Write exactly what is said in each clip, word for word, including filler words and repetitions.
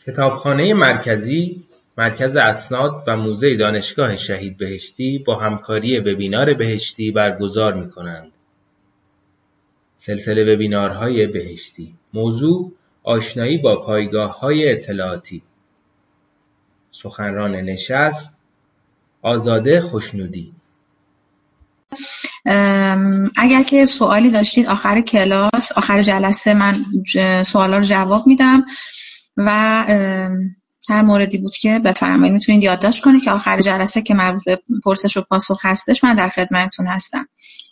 کتابخانه مرکزی، مرکز اسناد و موزه دانشگاه شهید بهشتی با همکاری وبینار بهشتی برگزار می‌کنند. سلسله وبینارهای بهشتی. موضوع: آشنایی با پایگاه‌های اطلاعاتی. سخنران نشست: آزاده خوشنودی. اگر که سوالی داشتید آخر کلاس، آخر جلسه من سوالا رو جواب میدم و هر موردی بود که بفرمایید میتونید یادداشت کنید که آخر جلسه که مربوط به پرسش و پاسخ هستش من در خدمتتون هستم.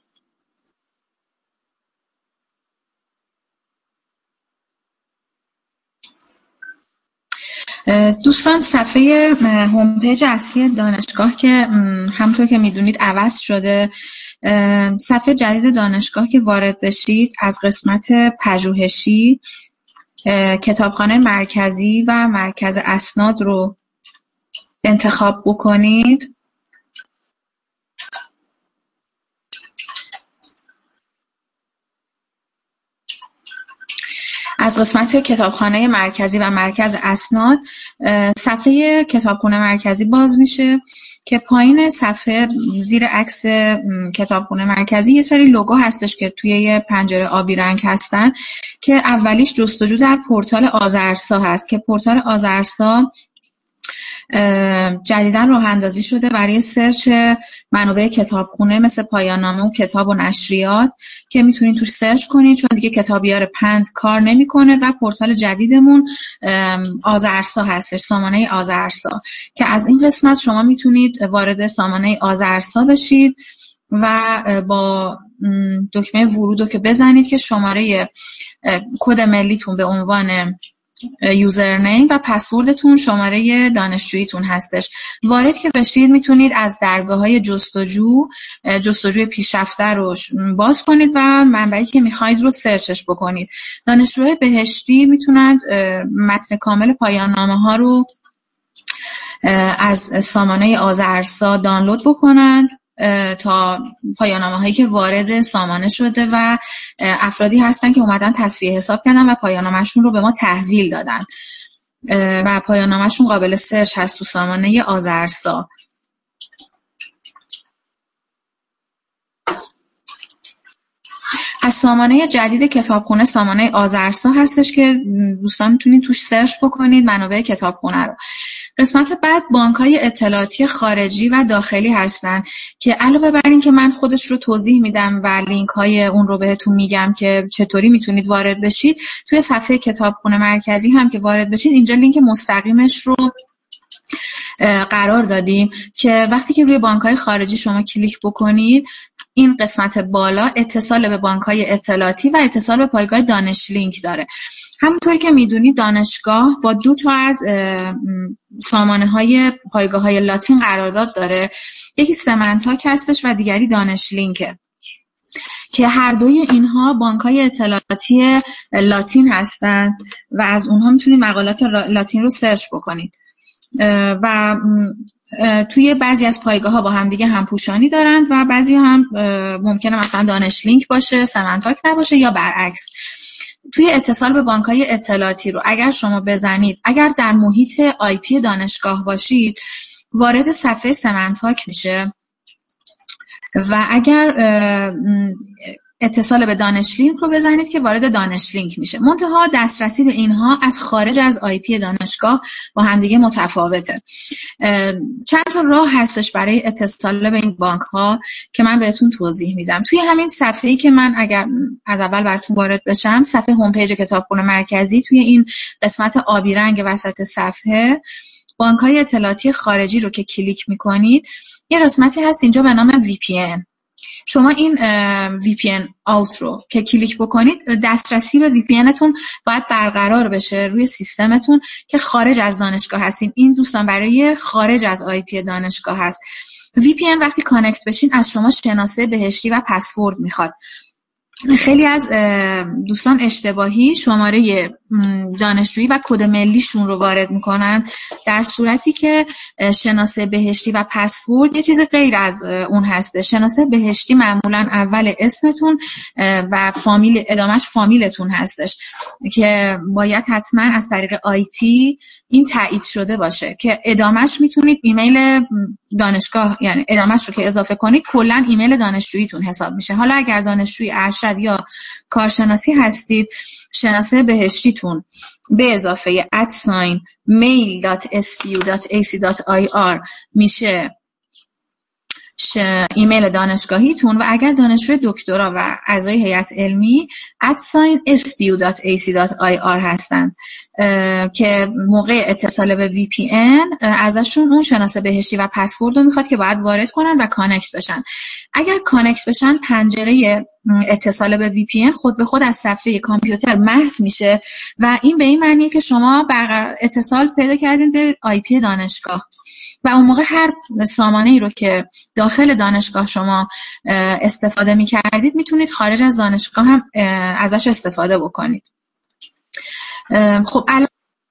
دوستان، صفحه هوم پیج اصلی دانشگاه که همونطور که میدونید عوض شده. صفحه جدید دانشگاه که وارد بشید از قسمت پژوهشی کتابخانه مرکزی و مرکز اسناد رو انتخاب بکنید. از قسمت کتابخانه مرکزی و مرکز اسناد صفحه کتابخانه مرکزی باز میشه که پایین صفحه زیر عکس کتابخانه مرکزی یه سری لوگو هستش که توی یه پنجره آبی رنگ هستن که اولیش جستجو در پورتال آذرسا هست که پورتال آذرسا جدیداً راه اندازی شده برای سرچ منابع کتابخونه مثل پایان نامه و کتاب و نشریات که میتونید توش سرچ کنید، چون دیگه کتابیار پند کار نمیکنه و پورتال جدیدمون آذرسا هستش، سامانه آذرسا، که از این قسمت شما میتونید وارد سامانه آذرسا بشید و با دکمه ورود رو که بزنید که شماره کد ملیتون به عنوان یوزرنیم و پسوردتون شماره دانشجوییتون هستش. وارد که بشید میتونید از درگاه‌های جستجو جستجوی پیشرفته رو باز کنید و منبعی که میخواید رو سرچش بکنید. دانشجوهای بهشتی میتونند متن کامل پایان نامه ها رو از سامانه آذرسا دانلود بکنند تا پایان نامه هایی که وارد سامانه شده و افرادی هستن که اومدن تصفیه حساب کردن و پایان نامه‌شون رو به ما تحویل دادن و پایان نامه‌شون قابل سرچ هست تو سامانه آذرسا. از سامانه جدید کتابخونه سامانه آذرسا هستش که دوستان میتونید توش سرچ بکنید منابع کتابخونه رو. قسمت بعد بانک‌های اطلاعاتی خارجی و داخلی هستن که علاوه بر این که من خودش رو توضیح میدم و لینک‌های اون رو بهتون میگم که چطوری میتونید وارد بشید، توی صفحه کتابخونه مرکزی هم که وارد بشید اینجا لینک مستقیمش رو قرار دادیم که وقتی که روی بانک‌های خارجی شما کلیک بکنید این قسمت بالا اتصال به بانک‌های اطلاعاتی و اتصال به پایگاه دانش لینک داره. همونطوری که میدونید دانشگاه با دو تا از سامانه‌های پایگاه‌های لاتین قرارداد داره، یکی سمنتاک هستش و دیگری دانش لینکه که هر دوی اینها بانک‌های اطلاعاتی لاتین هستن و از اونها میتونید مقالات لاتین رو سرچ بکنید و توی بعضی از پایگاه‌ها با هم دیگه همپوشانی دارند و بعضی هم ممکنه مثلا دانش لینک باشه سمنتاک نباشه یا برعکس. توی اتصال به بانک‌های اطلاعاتی رو اگر شما بزنید، اگر در محیط آی پی دانشگاه باشید وارد صفحه سمنتاک میشه و اگر اتصال به دانش لینک رو بزنید که وارد دانش لینک میشه. منتها دسترسی به اینها از خارج از آی پی دانشگاه با همدیگه متفاوته. چند تا راه هستش برای اتصال به این بانک ها که من بهتون توضیح میدم. توی همین صفحه‌ای که من اگر از اول براتون وارد بشم، صفحه هوم پیج کتابخانه مرکزی، توی این قسمت آبی رنگ وسط صفحه بانک‌های اطلاعاتی خارجی رو که کلیک میکنید یه قسمتی هست اینجا به نام وی پی ان. شما این وی پی ان اوت رو که کلیک بکنید دسترسی به وی پی ان تون باید برقرار بشه روی سیستمتون که خارج از دانشگاه هستین. این دوستان برای خارج از آی پی دانشگاه هست. وی پی ان وقتی کانکت بشین از شما شناسه بهشتی و پسورد میخواد. خیلی از دوستان اشتباهی شماره دانشجویی و کد ملیشون رو وارد میکنن، در صورتی که شناسه بهشتی و پسورد یه چیز غیر از اون هسته. شناسه بهشتی معمولا اول اسمتون و فامیل ادامهش فامیلتون هستش که باید حتما از طریق آیتی این تایید شده باشه که ادامهش میتونید ایمیل دانشگاه، یعنی ادامهش رو که اضافه کنید کلا ایمیل دانشجوییتون حساب میشه. حالا اگر دانشجوی ارشد یا کارشناسی هستید، شناسه بهشتیتون به اضافه ادساین میل دات اس پی یو دات ای سی دات آی آر میشه ایمیل دانشگاهیتون، و اگر دانشجوی دکترا و اعضای هیئت علمی ادساین اس پی یو دات ای سی دات آی آر هستند که موقع اتصال به وی پی ان ازشون اون شناسه بهشتی و پسورد رو میخواد که باید وارد کنن و کانکت بشن. اگر کانکت بشن پنجره اتصال به وی پی ان خود به خود از صفحه کامپیوتر محو میشه و این به این معنیه که شما برقرار اتصال پیدا کردین به آی پی دانشگاه و اون موقع هر سامانه‌ای رو که داخل دانشگاه شما استفاده می‌کردید میتونید خارج از دانشگاه هم ازش استفاده بکنید. خب الان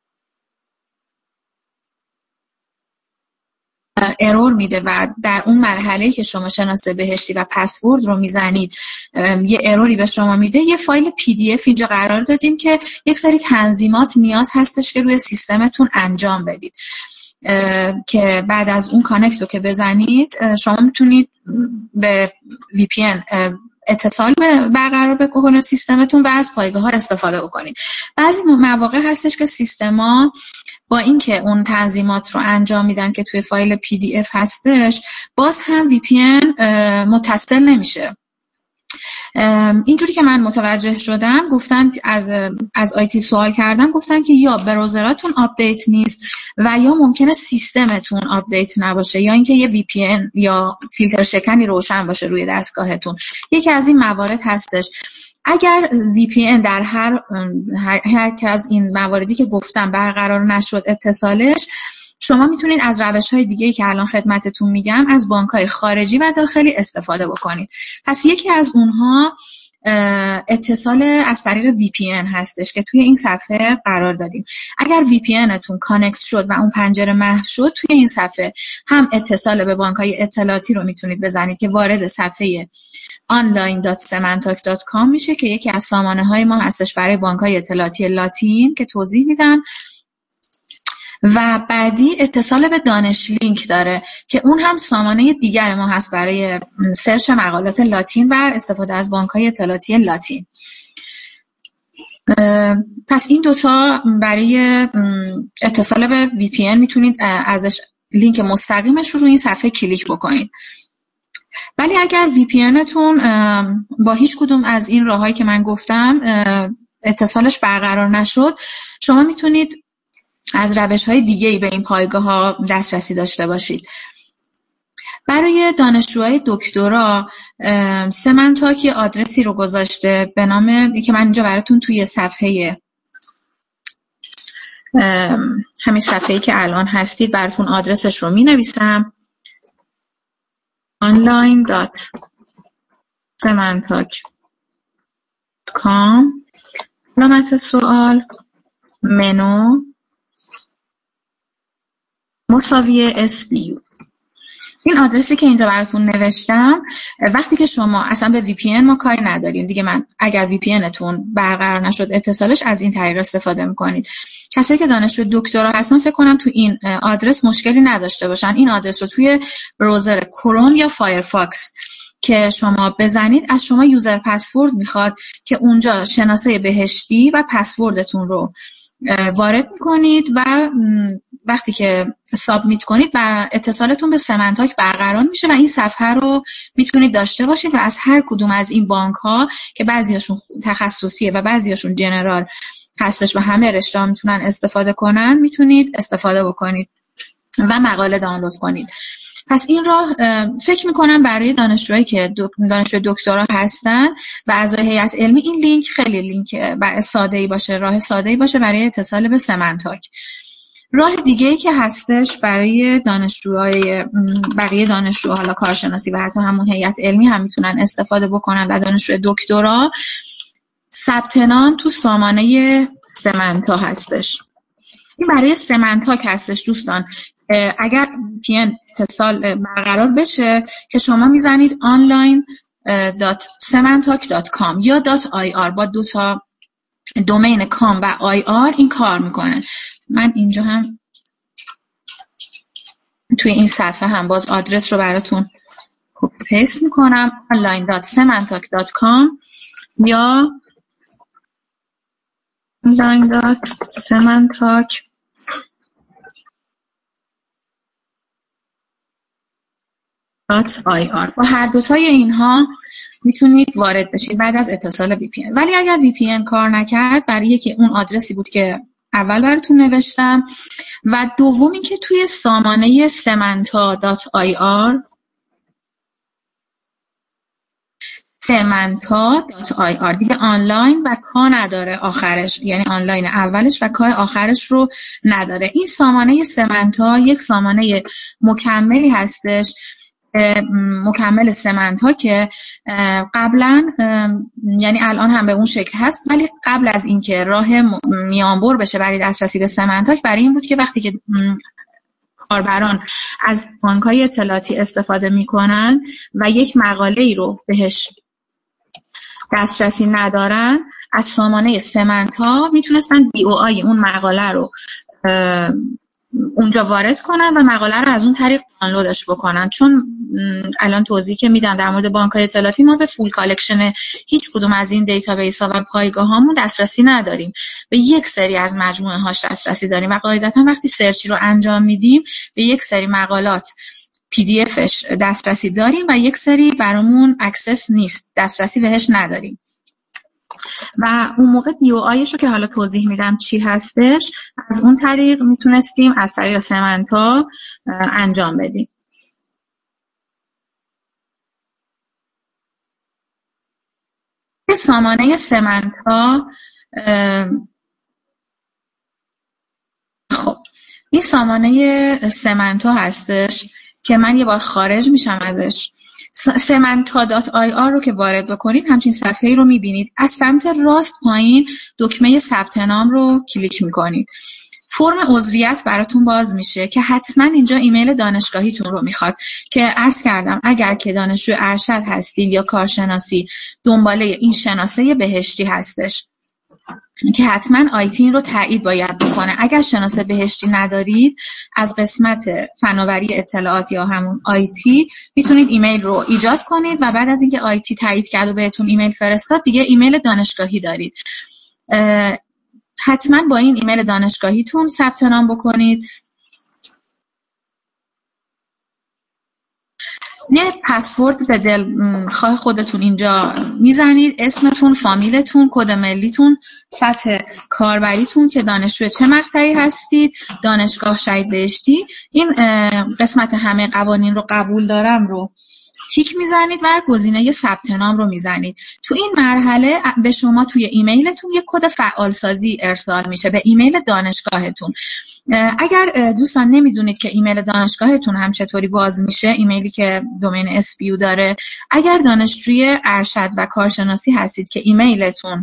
ارور میده و در اون مرحله که شما شناسه بهشتی و پسورد رو میزنید یه اروری به شما میده. یه فایل پی دی اف اینجا قرار دادیم که یک سری تنظیمات نیاز هستش که روی سیستمتون انجام بدید که بعد از اون کانکت رو که بزنید شما میتونید به وی پی ان اتصال برقرار بکنید سیستمتون و از پایگاه ها استفاده بکنید. بعضی مواقع هستش که سیستما با اینکه اون تنظیمات رو انجام میدن که توی فایل پی دی اف هستش، باز هم وی پی ان متصل نمیشه. اینجوری که من متوجه شدم گفتن از از آیتی سوال کردم، گفتن که یا براوزراتون آپدیت نیست و یا ممکنه سیستمتون آپدیت نباشه یا اینکه یه وی پی ان یا فیلتر شکنی روشن باشه روی دستگاهتون. یکی از این موارد هستش. اگر وی پی ان در هر هر که از این مواردی که گفتم برقرار نشد اتصالش، شما میتونید از روش‌های دیگه‌ای که الان خدمتتون میگم از بانک‌های خارجی و داخلی استفاده بکنید. پس یکی از اونها اتصال از طریق وی پی ان هستش که توی این صفحه قرار دادیم. اگر وی پی انتون کانکت شد و اون پنجره محو شد، توی این صفحه هم اتصال به بانک‌های اطلاعاتی رو میتونید بزنید که وارد صفحه آنلاین دات سمنتاک دات کام میشه که یکی از سامانه‌های ما هستش برای بانک‌های اطلاعاتی لاتین که توضیح میدم. و بعدی اتصال به دانش لینک داره که اون هم سامانه دیگر ما هست برای سرچ مقالات لاتین و استفاده از بانک‌های اطلاعاتی لاتین. پس این دوتا برای اتصال به وی پی ان میتونید ازش لینک مستقیمش رو روی این صفحه کلیک بکنید. ولی اگر وی پی انتون با هیچ کدوم از این راههایی که من گفتم اتصالش برقرار نشد، شما میتونید از روش‌های دیگه‌ای به این پایگاه‌ها دسترسی داشته باشید. برای دانشجوهای دکترا سمنتاک آدرسی رو گذاشته به نام که من اینجا براتون توی صفحه همین صفحه‌ای که الان هستید براتون آدرسش رو می‌نویسم آنلاین دات سمنتاک دات کام علامت سوال منو مساوی اس پی یو. این آدرسی که اینجا براتون نوشتم، وقتی که شما اصلا به وی پی ان ما کاری نداریم دیگه، من اگر وی پی انتون برقرار نشد اتصالش از این طریق استفاده میکنید. کسایی که دانشجو دکترا هستن فکر کنم تو این آدرس مشکلی نداشته باشن. این آدرس رو توی براوزر کروم یا فایرفاکس که شما بزنید از شما یوزر پسورد میخواد که اونجا شناسه بهشتی و پسوردتون رو وارد میکنید و وقتی که سابمیت کنید و اتصالتون به سمنتاک برقرار میشه و این صفحه رو میتونید داشته باشید و از هر کدوم از این بانک ها که بعضیاشون تخصصیه و بعضیاشون جنرال هستش و همه رشته ها میتونن استفاده کنن، میتونید استفاده بکنید و مقاله دانلود کنید. پس این راه فکر میکنم برای دانشجوهایی که دانشجو دکترا هستن و اعضای هیئت علمی این لینک خیلی لینک ساده‌ای باشه، راه ساده‌ای باشه برای اتصال به سمنتاک. راه دیگه ای که هستش برای دانشجوهای بقیه دانشجو، حالا کارشناسی و حتی همون هیئت علمی هم میتونن استفاده بکنن و دانشجوی دکترا، ثبت نام تو سامانه سمنتا هستش. این برای سمنتاک هستش دوستان. اگر پی ان اتصال برقرار بشه که شما میزنید آنلاین دات سمنتاک دات کام یا دات آی آر با دو تا دومین کام و آی آر این کار میکنن. من اینجا هم توی این صفحه هم باز آدرس رو براتون کپی پیست میکنم، آنلاین دات سمنتاک دات کام یا آنلاین دات سمنتاک دات آی آر. با هر دوتای اینها میتونید وارد بشید بعد از اتصال وی پی ان. ولی اگر وی پی ان کار نکرد، برای که اون آدرسی بود که اول براتون نوشتم و دوم این که توی سامانه سمنتا دات آی آر سمنتا دات آی آر دیگه آنلاین و کا نداره آخرش، یعنی آنلاین اولش و کا آخرش رو نداره. این سامانه سمنتا یک سامانه مکملی هستش، مکمل سمنتا که قبلا، یعنی الان هم به اون شکل هست، ولی قبل از اینکه راه میانبر بشه برای دسترسی به سمنتاک، برای این بود که وقتی که کاربران از بانک‌های اطلاعاتی استفاده میکنن و یک مقاله ای رو بهش دسترسی ندارن، از سامانه سمنتا میتونستن بی او آی اون مقاله رو اونجا وارد کنن و مقاله رو از اون طریق دانلودش بکنن. چون الان توضیح که میدم در مورد بانک‌های اطلاعاتی، ما به فول کالکشن هیچ کدوم از این دیتابیس‌ها و پایگاه‌هامون دسترسی نداریم، به یک سری از مجموعه هاش دسترسی داریم و قاعدتاً وقتی سرچی رو انجام میدیم به یک سری مقالات پی دی افش دسترسی داریم و یک سری برامون اکسس نیست، دسترسی بهش نداریم. و اون موقع دی او آیش رو که حالا توضیح میدم چی هستش، از اون طریق میتونستیم از طریق سمنتا انجام بدیم. سامانه سمنتا، خب این سامانه سمنتا هستش که من یه بار خارج میشم ازش. سمنتا دات آی آر رو که وارد بکنید همچین صفحه‌ای رو میبینید. از سمت راست پایین دکمه ثبت نام رو کلیک میکنید. فرم عضویت براتون باز میشه که حتما اینجا ایمیل دانشگاهیتون رو میخواد که عرض کردم اگر که دانشجو ارشد هستید یا کارشناسی دنباله این شناسه بهشتی هستش که حتما آیتی رو تایید باید بکنه. اگر شناسه بهشتی ندارید، از قسمت فناوری اطلاعات یا همون آیتی میتونید ایمیل رو ایجاد کنید و بعد از اینکه آیتی تایید کرد و بهتون ایمیل فرستاد، دیگه ایمیل دانشگاهی دارید. حتما با این ایمیل دانشگاهیتون ثبت نام بکنید. یه پسورد به دل خواه خودتون اینجا میزنید، اسمتون، فامیلتون، کد ملیتون، سطح کاربریتون که دانشجو چه مقطعی هستید، دانشگاه شهید بهشتی. این قسمت همه قوانین رو قبول دارم رو تیک میزنید و گزینه ثبت نام رو میزنید. تو این مرحله به شما توی ایمیلتون یک کد فعالسازی ارسال میشه به ایمیل دانشگاهتون. اگر دوستان نمیدونید که ایمیل دانشگاهتون هم چطوری باز میشه، ایمیلی که دومین اس پی یو داره، اگر دانشجوی ارشد و کارشناسی هستید که ایمیلتون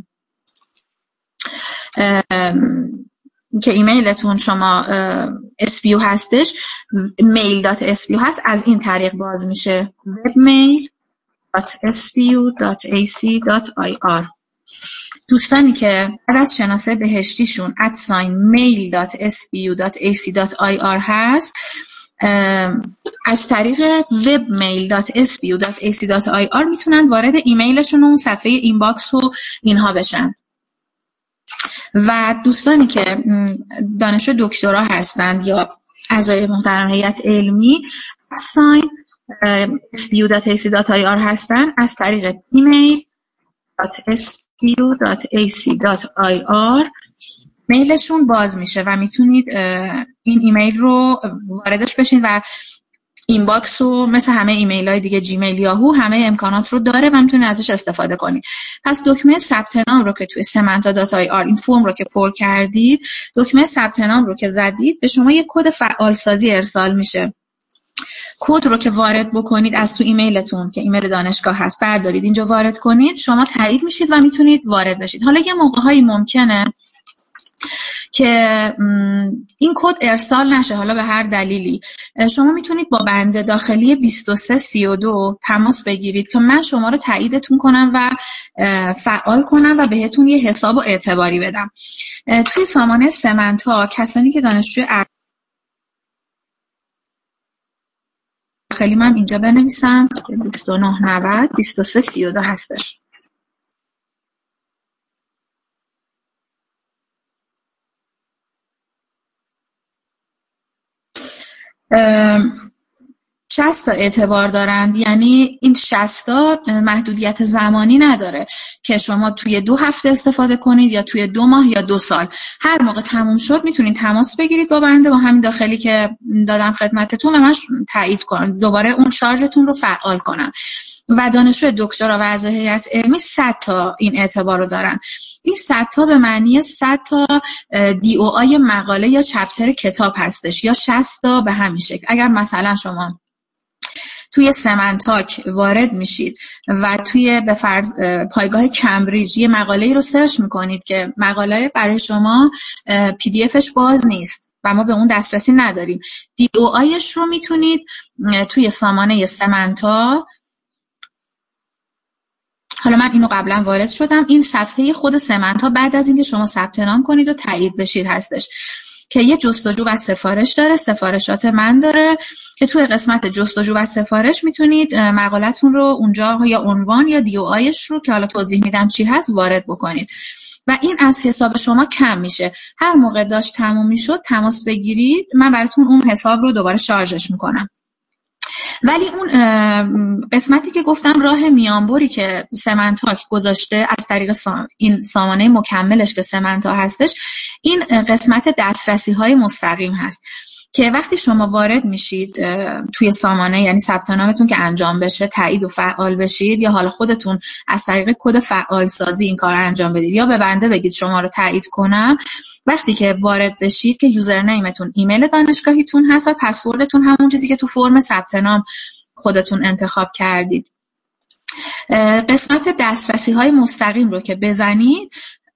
که ایمیلتون شما اس پی یو هستش، میل دات اس پی یو هست، از این طریق باز میشه webmail دات اس پی یو دات ای سی دات آی آر. دوستانی که بعد از شناسه بهشتیشون ادساین میل دات اس پی یو دات ای سی دات آی آر هست، از طریق webmail دات اس پی یو دات ای سی دات آی آر میتونن وارد ایمیلشون و اون صفحه اینباکس و اینها بشن. و دوستانی که دانشجو دکترا هستند یا اعضای محترم هیئت علمی ساین اس پی یو دات ای سی دات آی آر هستن، از طریق ایمیل دات اس پی یو دات ای سی دات آی آر میلشون باز میشه و میتونید این ایمیل رو واردش بشین و اینباکس و مثل همه ایمیل های دیگه جیمیل، یاهو همه امکانات رو داره و میتونید ازش استفاده کنید. پس دکمه ثبت نام رو که توی سمنتا دات آی آر این فرم رو که پر کردید، دکمه ثبت نام رو که زدید، به شما یک کد فعال سازی ارسال میشه. کد رو که وارد بکنید از تو ایمیلتون که ایمیل دانشگاه هست، بردارید اینجا وارد کنید، شما تایید میشید و میتونید وارد بشید. حالا یه موقع‌هایی ممکنه که این کد ارسال نشه، حالا به هر دلیلی شما میتونید با بند داخلی بیست و سه سی و دو تماس بگیرید که من شما رو تاییدتون کنم و فعال کنم و بهتون یه حساب و اعتباری بدم. توی سامانه سمنتا کسانی که دانشجوی داخلی، من اینجا بنویسم که بیست و نه نود بیست و سه سی و دو هستش. شصت تا اعتبار دارند، یعنی این شصت تا محدودیت زمانی نداره که شما توی دو هفته استفاده کنید یا توی دو ماه یا دو سال. هر موقع تموم شد میتونید تماس بگیرید با بنده، با همین داخلی که دادم خدمتتون و من تایید کنم، دوباره اون شارژتون رو فعال کنم. و دانشجو دکترا و اعضای هیئت علمی صد تا این اعتبار رو دارن. این صد تا به معنی صد تا دی او آی مقاله یا چپتر کتاب هستش، یا شصت تا به همین شکل. اگر مثلا شما توی سمنتاک وارد میشید و توی به فرض پایگاه کمبریج یه مقاله‌ای رو سرچ میکنید که مقاله برای شما پی دی افش باز نیست و ما به اون دسترسی نداریم، دی او آیش رو میتونید توی سامانه سمنتا، حالا من اینو قبلا وارد شدم، این صفحه خود سمنتا بعد از اینکه شما ثبت نام کنید و تایید بشید هستش که یه جستجو و سفارش داره، سفارشات من داره که توی قسمت جستجو و سفارش میتونید مقالتون رو اونجا یا عنوان یا دی او آیش رو که حالا توضیح میدم چی هست وارد بکنید و این از حساب شما کم میشه. هر موقع داشت تموم میشد تماس بگیرید، من براتون اون حساب رو دوباره شارژش میکنم. ولی اون قسمتی که گفتم راه میانبری که سمنتاک گذاشته از طریق این سامانه مکملش که سمنتا هستش، این قسمت دسترسی های مستقیم هست که وقتی شما وارد میشید توی سامانه، یعنی ثبت نامتون که انجام بشه، تایید و فعال بشید، یا حالا خودتون از طریق کد فعال سازی این کار انجام بدید یا به بنده بگید شما رو تایید کنم، وقتی که وارد بشید که یوزرنیمتون ایمیل دانشگاهیتون هست و پسوردتون همون چیزی که تو فرم ثبت نام خودتون انتخاب کردید. قسمت دسترسی های مستقیم رو که بزنید،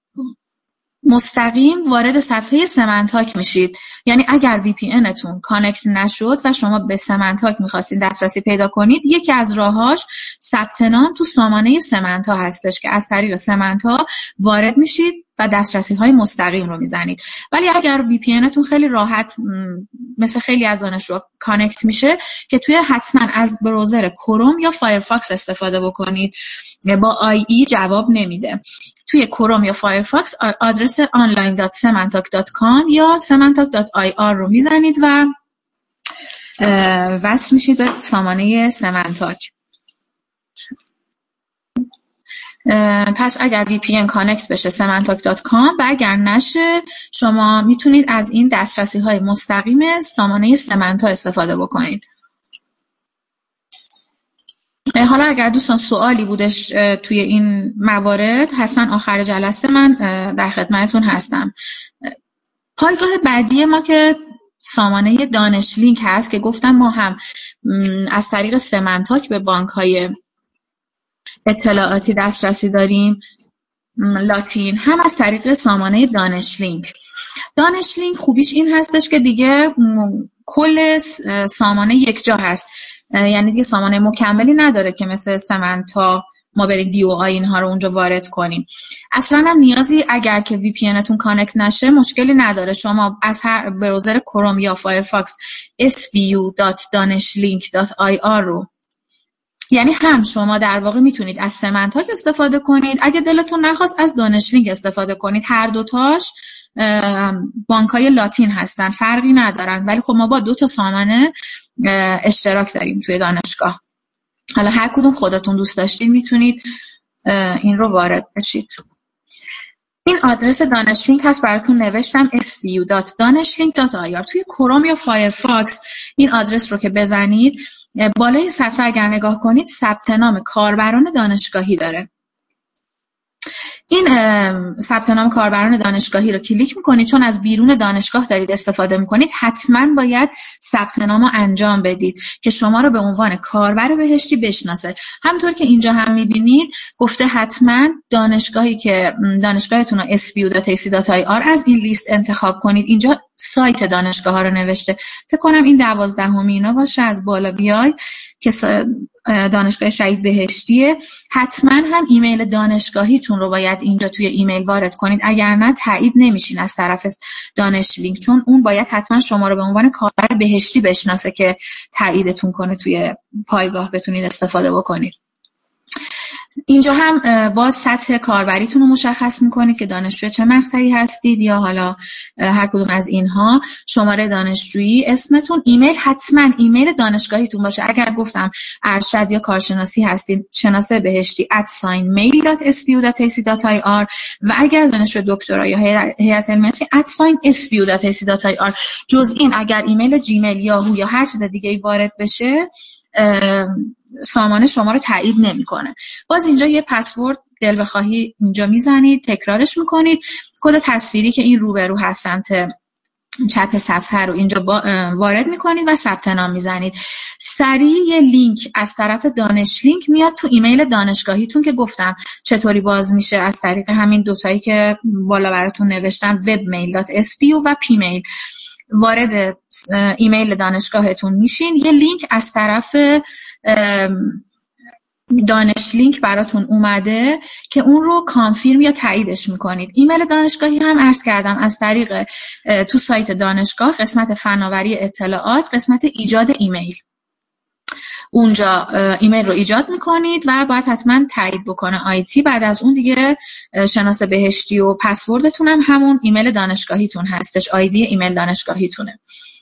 مستقیم وارد صفحه سمنتاک میشید. یعنی اگر وی پی انتون کانکت نشد و شما به سمنتاک میخواستین دسترسی پیدا کنید، یکی از راهاش ثبت نام تو سامانه سمنتا هستش که از طریق سمنتا وارد میشید و دسترسی های مستقیم رو میزنید. ولی اگر وی پی انتون خیلی راحت مثل خیلی از دانشجوها کانکت میشه که توی حتما از براوزر کروم یا فایرفاکس استفاده بکنید، با آی ای جواب نمیده. توی کروم یا فایرفاکس آدرس آنلاین دات سمنتاک دات کام یا سمنتاک دات آی آر رو میزنید و وصل میشید به سامانه سمنتاک. پس اگر وی پی ان کانکت بشه سمنتاک دات کام و اگر نشه شما میتونید از این دسترسی های مستقیم سامانه سمنتا استفاده بکنید. حالا اگر دوستان سوالی بودش توی این موارد، حتما آخر جلسه من در خدمتتون هستم. پایگاه بعدی ما که سامانه دانش لینک هست که گفتم ما هم از طریق سمنتاک به بانک های اطلاعاتی دسترسی داریم، لاتین، هم از طریق سامانه دانش لینک. دانش لینک خوبیش این هستش که دیگه کل سامانه یک جا هست، یعنی دیگه سامانه مکملی نداره که مثل سمنتا ما بریم دی او آی اینها رو اونجا وارد کنیم. اصلا هم نیازی اگر که وی پی انتون کانکت نشه مشکلی نداره، شما از هر براوزر کروم یا فایرفاکس اس وی یو دات دانش لینک دات آی آر رو، یعنی هم شما در واقع میتونید از سمنتاک استفاده کنید، اگه دلتون نخواست از دانش لینک استفاده کنید. هر دوتاش بانک‌های لاتین هستن، فرقی ندارن، ولی خب ما با دو تا سامانه اشتراک داریم توی دانشگاه. حالا هر کدوم خودتون دوست داشتین میتونید این رو وارد بشید. این آدرس دانشلینک هست، براتون نوشتم اس بی یو دات دانشلینک دات آی آر. توی کروم یا فایرفاکس این آدرس رو که بزنید بالای صفحه اگر نگاه کنید ثبت نام کاربران دانشگاهی داره. این ثبت نام کاربران دانشگاهی رو کلیک میکنید. چون از بیرون دانشگاه دارید استفاده میکنید حتما باید ثبت نام رو انجام بدید که شما رو به عنوان کاربر بهشتی بشناسه. همونطور که اینجا هم میبینید گفته حتما دانشگاهی که دانشگاهتون رو اس بی یو دات ای سی دات آی آر از این لیست انتخاب کنید. اینجا سایت دانشگاه ها رو نوشته، فکر کنم این دوازدهمی اینا باشه از بالا بیای که دانشگاه شهید بهشتیه. حتما هم ایمیل دانشگاهیتون رو باید اینجا توی ایمیل وارد کنید، اگر نه تایید نمیشین از طرف دانشلینک، چون اون باید حتما شما رو به عنوان کاربر بهشتی بشناسه که تاییدتون کنه توی پایگاه بتونید استفاده بکنید. اینجا هم باز سطح کاربریتون رو مشخص میکنید که دانشجوی چه مقطعی هستید یا حالا هر کدوم از اینها، شماره دانشجویی، اسمتون، ایمیل. حتما ایمیل دانشگاهیتون باشه. اگر گفتم ارشد یا کارشناسی هستید شناسه بهشتی ات ساین میل دات اس بی یو دات ای سی دات آی آر و اگر دانشجو دکترا یا هیئت علمی هستید ات ساین اس بی یو دات ای سی دات آی آر. جز این اگر ایمیل جیمیل یاهو یا هر چیز دیگه ای وارد بشه سامانه شما رو تایید نمیکنه. باز اینجا یه پسورد دل بخواهی اینجا میزنید، تکرارش میکنید. کد تصویری که این روبرو هست سمت چپ صفحه رو اینجا وارد میکنید و ثبت نام میزنید. سریع یه لینک از طرف دانشلینک میاد تو ایمیل دانشگاهیتون که گفتم چطوری باز میشه، از طریق همین دوتایی که بالا براتون نوشتم وب میل دات اس پی و پی میل. وارد ایمیل دانشگاهتون میشین، یه لینک از طرف دانشلینک براتون اومده که اون رو کانفirm یا تاییدش میکنید. ایمیل دانشگاهی هم عرض کردم از طریق تو سایت دانشگاه قسمت فناوری اطلاعات قسمت ایجاد ایمیل، اونجا ایمیل رو ایجاد میکنید و باید حتما تایید بکنه آیتی. بعد از اون دیگه شناسه بهشتی و پسوردتون هم همون ایمیل دانشگاهیتون هستش، آیدی ایمیل دانشگاهیتونه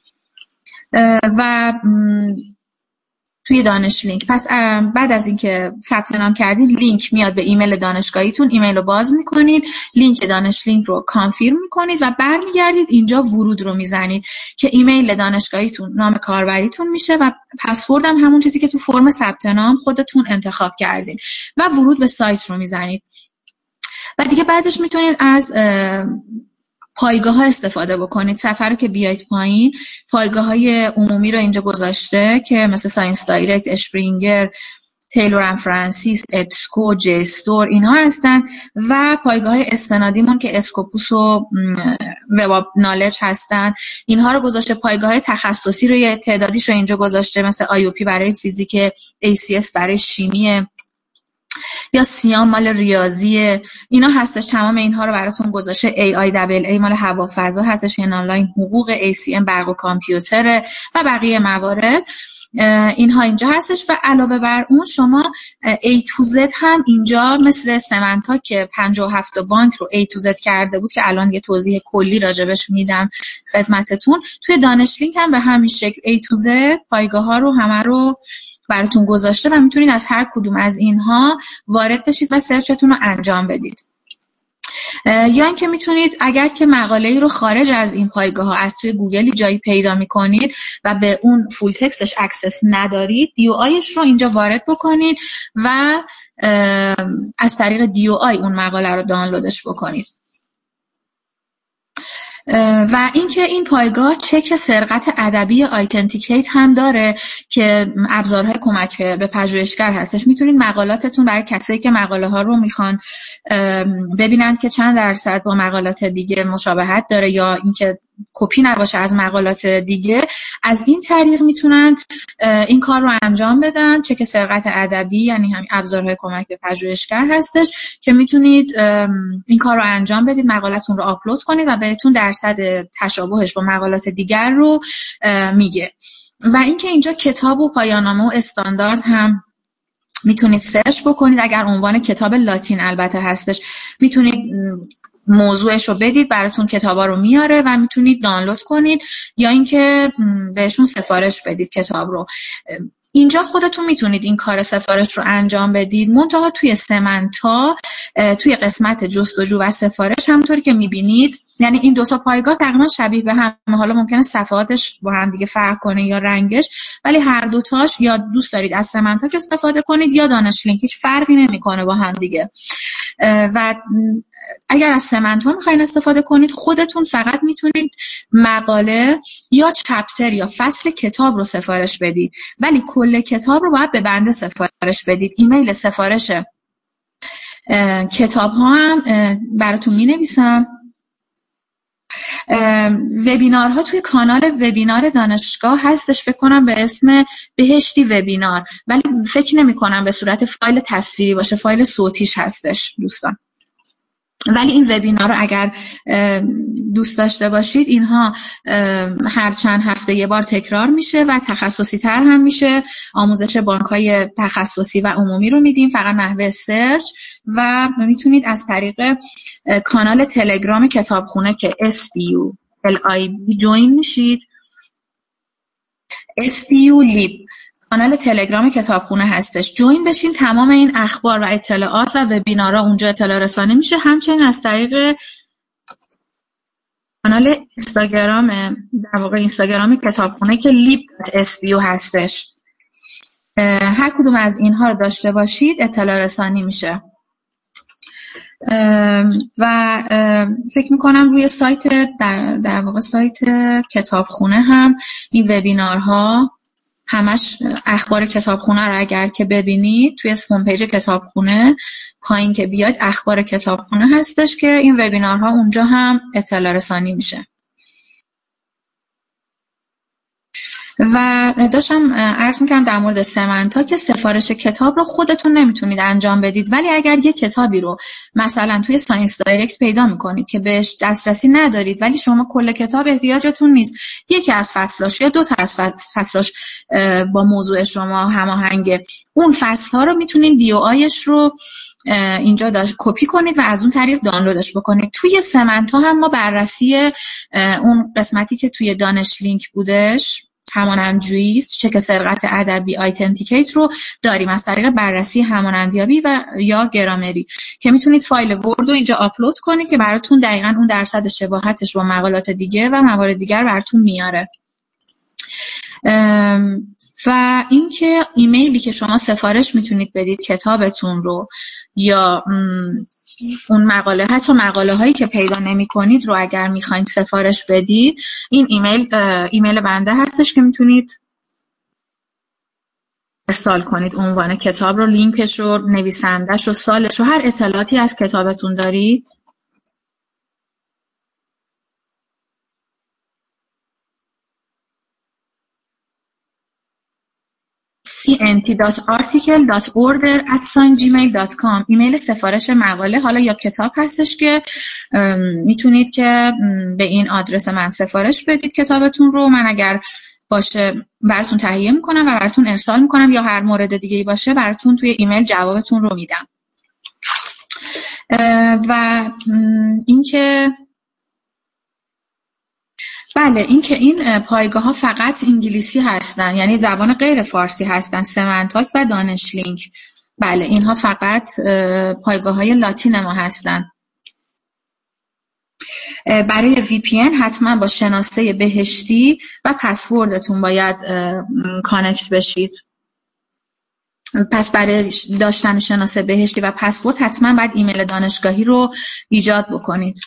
و توی دانشلینک. پس بعد از اینکه ثبت نام کردید لینک میاد به ایمیل دانشگاهیتون، ایمیل رو باز میکنید، لینک دانشلینک رو کانفirm میکنید و برمیگردید اینجا ورود رو میزنید که ایمیل دانشگاهیتون نام کاربریتون میشه و پسورد هم همون چیزی که تو فرم ثبت نام خودتون انتخاب کردید و ورود به سایت رو میزنید. و دیگه بعدش میتونید از پایگاه ها استفاده بکنید. صفحه رو که بیایید پایین پایگاه های عمومی رو اینجا گذاشته که مثل ساینس دایرکت، اشپرینگر، تیلور اند فرانسیس، ابسکو، جی استور اینها هستن و پایگاه های استنادیمون که اسکوپوس و وب نالج هستن اینها رو گذاشته. پایگاه های تخصصی رو یه تعدادیش رو اینجا گذاشته مثل آی او پی برای فیزیک، ای سی اس برای شیمی یا سیام مال ریاضی اینا هستش. تمام اینها رو براتون گذاشته. ای آی دبل ای مال هوا فضا هستش، این آنلاین حقوق، ای سی ام برق و کامپیوتر و بقیه موارد اینها اینجا هستش. و علاوه بر اون شما A to Z هم اینجا مثل سمنتا که پنجاه و هفت بانک رو A to Z کرده بود که الان یه توضیح کلی راجبش میدم خدمتتون، توی دانشلینک هم به همین شکل A to Z پایگاه ها رو همه رو براتون گذاشته و میتونید از هر کدوم از اینها وارد بشید و سرچتون رو انجام بدید. یا اینکه میتونید اگر که مقاله‌ای رو خارج از این پایگاه ها از توی گوگلی جایی پیدا میکنید و به اون فول تکستش اکسس ندارید، دی او آیش رو اینجا وارد بکنید و از طریق دی او آی اون مقاله رو دانلودش بکنید. و اینکه این پایگاه چک سرقت ادبی آیتنتیکیت هم داره که ابزارهای کمک به پژوهشگر هستش. میتونید مقالاتتون برای کسایی که مقاله ها رو میخوان ببینند که چند درصد با مقالات دیگه مشابهت داره یا اینکه کپی نباشه از مقالات دیگه، از این طریق میتونن این کار رو انجام بدن. چک سرقت ادبی یعنی همین ابزارهای کمک به پژوهشگر هستش که میتونید این کار رو انجام بدید، مقالتون رو آپلود کنید و بهتون درصد تشابهش با مقالات دیگر رو میگه. و اینکه اینجا کتاب و پایان‌نامه و استاندارد هم میتونید سرچ بکنید. اگر عنوان کتاب لاتین البته هستش میتونید موضوعش رو بدید، براتون کتابا رو میاره و میتونید دانلود کنید یا اینکه بهشون سفارش بدید کتاب رو. اینجا خودتون میتونید این کار سفارش رو انجام بدید. منتها توی سمنتا توی قسمت جستجو و سفارش همونطوری که میبینید، یعنی این دو تا پایگاه تقریبا شبیه به هم، حالا ممکنه صفحاتش با هم دیگه فرق کنه یا رنگش، ولی هر دو تاش یا دوست دارید از سمنتا استفاده کنید یا دانش لینک، هیچ فرقی نمیکنه با هم دیگه. و اگر از سمنتا میخواین استفاده کنید، خودتون فقط میتونید مقاله یا چپتر یا فصل کتاب رو سفارش بدید، ولی کل کتاب رو باید به بنده سفارش بدید. ایمیل سفارش کتاب ها هم براتون می نویسم. وبینارها توی کانال وبینار دانشگاه هستش، فکر کنم به اسم بهشتی وبینار، ولی فکر نمی کنم به صورت فایل تصویری باشه، فایل صوتیش هستش دوستان. ولی این وبینار رو اگر دوست داشته باشید، اینها هر چند هفته یه بار تکرار میشه و تخصصی تر هم میشه. آموزش بانک‌های تخصصی و عمومی رو میدیم، فقط نحوه سرچ، و میتونید از طریق کانال تلگرام کتابخونه که اس پی یو ال آی بی جوین میشید. اس پی یو لیب کانال تلگرام کتابخونه هستش، جوین بشین. تمام این اخبار و اطلاعات و وبینارها اونجا اطلاع رسانی میشه. همچنین از طریق کانال اینستاگرام، در واقع اینستاگرام کتابخونه که لیب اس پی یو هستش، هر کدوم از اینها رو داشته باشید اطلاع رسانی میشه. و فکر میکنم روی سایت در, در واقع سایت کتابخونه هم این وبینارها همش اخبار کتابخونه رو اگر که ببینید توی هوم پیج کتابخونه پایین که بیاید اخبار کتابخونه هستش که این وبینارها اونجا هم اطلاع رسانی میشه. و داشتم عرض می‌کردم در مورد سمنتا که سفارش کتاب رو خودتون نمیتونید انجام بدید، ولی اگر یک کتابی رو مثلا توی ساینس دایرکت پیدا میکنید که بهش دسترسی ندارید، ولی شما کل کتاب احتیاجتون نیست، یکی از فصلاش یا دو تا از فصلاش با موضوع شما هماهنگه، اون فصل‌ها رو میتونید دی او آیش رو اینجا داشت کپی کنید و از اون طریق دانلودش بکنید. توی سمنتا هم ما بررسی اون قسمتی که توی دانش لینک بودش، همانندجویی، چک سرقت ادبی، آیتنتیکیت رو داریم از طریق بررسی همانندیابی و یا گرامری که میتونید فایل ورد رو اینجا آپلود کنید که براتون دقیقاً اون درصد شباهتش با مقالات دیگه و موارد دیگر براتون میاره. و اینکه ایمیلی که شما سفارش میتونید بدید کتابتون رو یا اون مقاله، حتی مقاله هایی که پیدا نمی کنید رو اگر میخواید سفارش بدید، این ایمیل ایمیل بنده هستش که میتونید ارسال کنید. عنوان کتاب رو، لینکش رو، نویسندش رو، سالش رو، هر اطلاعاتی از کتابتون دارید سی ان تی دات آرتیکل دات اوردر ات جیمیل دات کام ایمیل سفارش مقاله حالا یا کتاب هستش که میتونید که به این آدرس من سفارش بدید کتابتون رو. من اگر باشه براتون تهیه میکنم و براتون ارسال میکنم، یا هر مورد دیگه‌ای باشه براتون توی ایمیل جوابتون رو میدم. و اینکه بله، این که این پایگاه ها فقط انگلیسی هستن، یعنی زبان غیر فارسی هستن، سمنتاک و دانش لینک. بله، اینها فقط پایگاه های لاتین ما هستن. برای وی پی ان حتما با شناسه بهشتی و پسوردتون باید کانکت بشید. پس برای داشتن شناسه بهشتی و پسورد حتما باید ایمیل دانشگاهی رو ایجاد بکنید.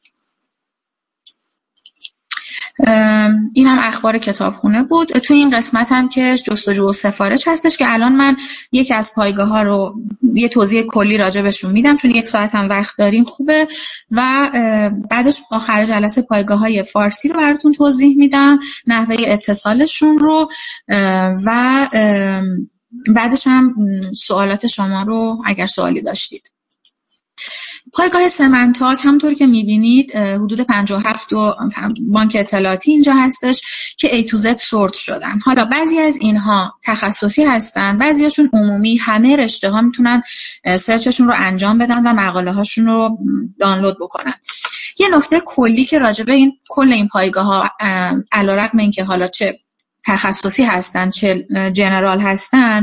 این هم اخبار کتابخونه بود. توی این قسمت هم که جستجو و سفارش هستش که الان من یکی از پایگاه ها رو یه توضیح کلی راجبشون میدم چون یک ساعت هم وقت داریم خوبه، و بعدش آخر جلسه پایگاه های فارسی رو براتون توضیح میدم، نحوه اتصالشون رو، و بعدش هم سوالات شما رو اگر سوالی داشتید. پایگاه سمنتاک همونطور که میبینید حدود پنجاه و هفت بانک اطلاعاتی اینجا هستش که ای تو زد سورت شدن. حالا بعضی از اینها تخصصی هستن، بعضیاشون عمومی، همه رشته ها میتونن سرچشون رو انجام بدن و مقاله هاشون رو دانلود بکنن. یه نکته کلی که راجبه این کل این پایگاه ها، علیرغم اینکه حالا چه تخصصی هستن چه جنرال هستن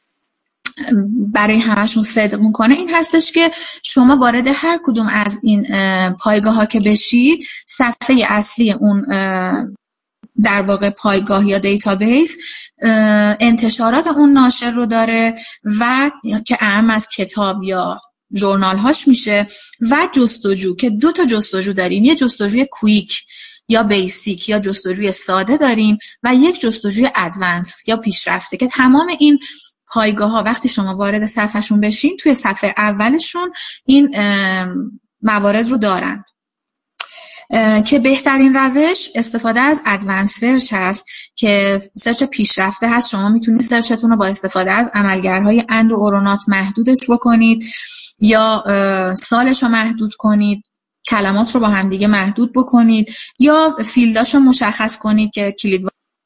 برای همشون صدق میکنه این هستش که شما وارد هر کدوم از این پایگاه ها که بشید صفحه اصلی اون در واقع پایگاه یا دیتابیس انتشارات اون ناشر رو داره و که اهم از کتاب یا ژورنال هاش میشه و جستجو که دو تا جستجو داریم، یه جستجوی کویک یا بیسیک یا جستجوی ساده داریم و یک جستجوی ادوانس یا پیشرفته که تمام این پایگاه ها وقتی شما وارد صفحهشون بشین توی صفحه اولشون این موارد رو دارند که بهترین روش استفاده از ادوانس سرچ هست که سرچ پیشرفته هست. شما میتونید سرچتون رو با استفاده از عملگرهای اند و اورونات محدودش بکنید یا سالش رو محدود کنید، کلمات رو با هم دیگه محدود بکنید یا فیلداش رو مشخص کنید که کلید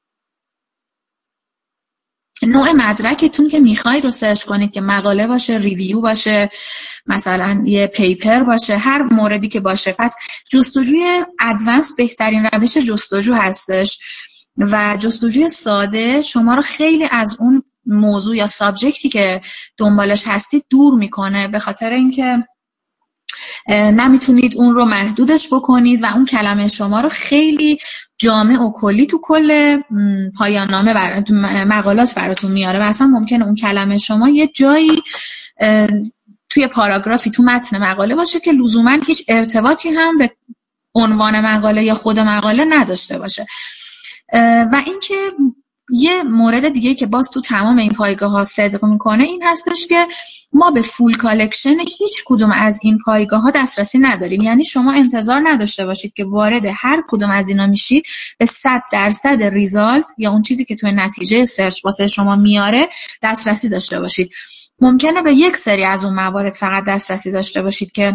نوع مدرکتون که میخواید رو سرچ کنید که مقاله باشه، ریویو باشه، مثلا یه پیپر باشه، هر موردی که باشه. پس جستجوی ادوانس بهترین روش جستجو هستش و جستجوی ساده شما رو خیلی از اون موضوع یا سابجکتی که دنبالش هستید دور میکنه به خاطر اینکه نمیتونید اون رو محدودش بکنید و اون کلمه شما رو خیلی جامع و کلی تو کل پایان نامه بر... مقالات براتون میاره و اصلا ممکنه اون کلمه شما یه جایی توی پاراگرافی تو متن مقاله باشه که لزوما هیچ ارتباطی هم به عنوان مقاله یا خود مقاله نداشته باشه. و اینکه یه مورد دیگه که باز تو تمام این پایگاه ها صدق میکنه این هستش که ما به فول کالکشن هیچ کدوم از این پایگاه ها دسترسی نداریم. یعنی شما انتظار نداشته باشید که وارد هر کدوم از اینا میشید به صد درصد ریزالت یا اون چیزی که توی نتیجه سرچ واسه شما میاره دسترسی داشته باشید. ممکنه به یک سری از اون موارد فقط دسترسی داشته باشید که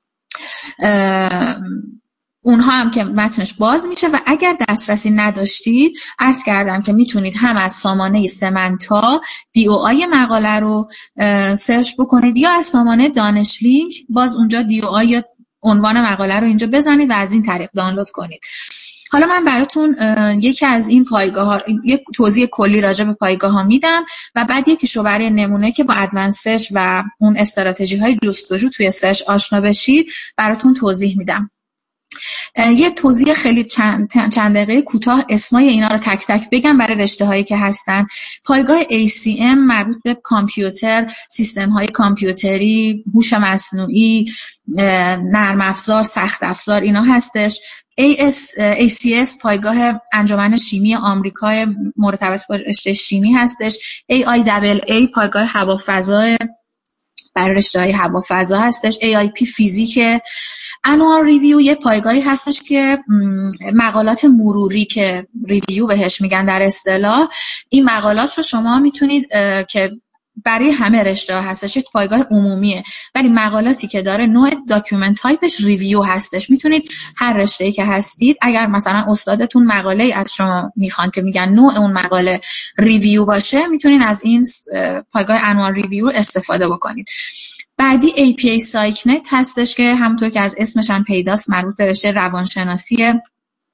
اونها هم که متنش باز میشه و اگر دسترسی نداشتید عرض کردم که میتونید هم از سامانه سمنتا دی او آی مقاله رو سرچ بکنید یا از سامانه دانش لینک باز اونجا دی او آی یا عنوان مقاله رو اینجا بزنید و از این طریق دانلود کنید. حالا من براتون یکی از این پایگاه ها یک توضیح کلی راجع به پایگاه ها میدم و بعد یکیشو برای نمونه که با ادوانس سرچ و اون استراتژی های جستجو توی سرچ آشنا بشید براتون توضیح میدم. یه توضیح خیلی چند, چند دقیقه کوتاه اسمای اینا رو تک تک بگم برای رشته هایی که هستن. پایگاه ای سی ام مربوط به کامپیوتر، سیستم های کامپیوتری، هوش مصنوعی، نرم افزار، سخت افزار اینا هستش. ای سی اس پایگاه انجمن شیمی آمریکا مرتبط با رشته شیمی هستش. ای آی دبل ای پایگاه هوافضا برای رشته‌های هوافضا هستش. ای آی پی فیزیک. انوال ریویو یه پایگاهی هستش که مقالات مروری که ریویو بهش میگن در اصطلاح، این مقالات رو شما میتونید که برای همه رشته ها هستش، یک پایگاه عمومیه ولی مقالاتی که داره نوع داکیومنت تایپش ریویو هستش. میتونید هر رشته‌ای که هستید اگر مثلا استادتون مقاله از شما میخوان که میگن نوع اون مقاله ریویو باشه میتونید از این پایگاه انوال ریویو استفاده بکنید. بعدی ای پی آی سایکنت هستش که همونطور که از اسمش هم پیداست مربوط به رشته روانشناسیه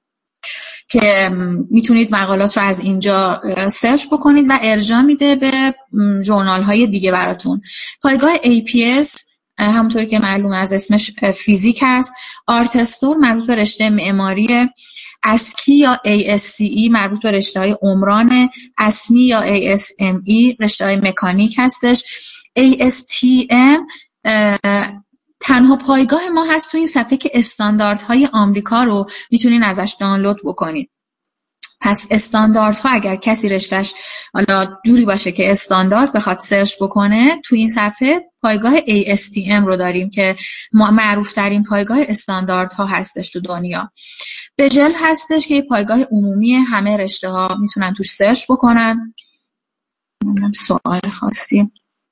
که میتونید مقالات رو از اینجا سرچ بکنید و ارجاع میده به ژورنال های دیگه براتون. پایگاه ای پی اس همونطور که معلومه از اسمش فیزیک هست. آرتستور مربوط به رشته معماری. اسکی یا ای اس سی ای مربوط به رشته های عمران. اسمی یا ای اس ام ای رشته های مکانیک هستش. ای اس تی ام تنها پایگاه ما هست تو این صفحه که استانداردهای آمریکا رو میتونین ازش دانلود بکنید. پس استانداردها اگر کسی رشتهش حالا جوری باشه که استاندارد بخواد سرچ بکنه تو این صفحه پایگاه ای اس تی ام رو داریم که معروف ترین پایگاه استانداردها هستش تو دنیا. بجل هستش که پایگاه عمومی همه رشته ها میتونن توش سرچ بکنن. سوال خاصی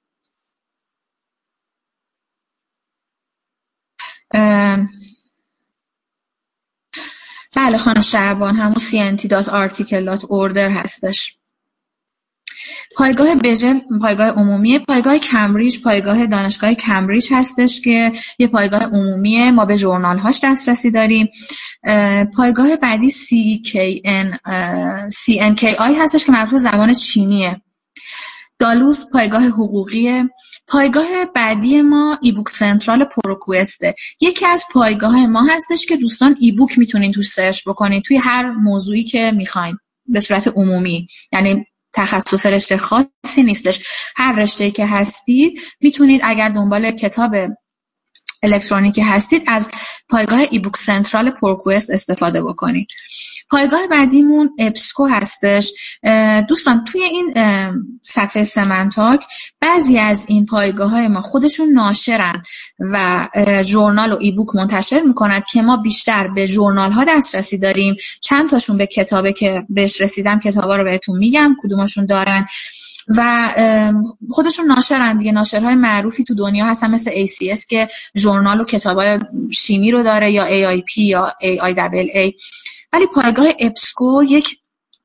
بله خانم شعبان همون سی ان تی دات آرتیکل دات اوردر هستش. پایگاه بژل پایگاه عمومی، پایگاه کمبریج پایگاه دانشگاه کمبریج هستش که یه پایگاه عمومیه، ما به ژورنال هاش دسترسی داریم. پایگاه بعدی سی کی ان سی ان کی آی هستش که مربوط به زبان چینیه. دالوز پایگاه حقوقیه. پایگاه بعدی ما ایبوک سنترال پروکوئسته. یکی از پایگاه ما هستش که دوستان ایبوک میتونین توش سرچ بکنین توی هر موضوعی که میخواین به صورت عمومی، یعنی تخصص رشته خاصی نیستش، هر رشته‌ای که هستید میتونید اگر دنبال کتاب الکترونیکی هستید از پایگاه ایبوک سنترال پروکوئست استفاده بکنید. پایگاه بعدیمون ابسکو هستش. دوستان توی این صفحه سمنتاک بعضی از این پایگاه های ما خودشون ناشرن و ژورنال و ایبوک منتشر میکنند که ما بیشتر به ژورنال ها دسترسی داریم. چند تاشون به کتابه که بهش رسیدم کتابا رو بهتون میگم کدومشون دارن و خودشون ناشرن دیگه. ناشرهای معروفی تو دنیا هستن مثل ای سی اس که ژورنال و کتابای شیمی رو داره، یا ای آی پی یا ای آی دبل ای. ولی پایگاه ابسکو یک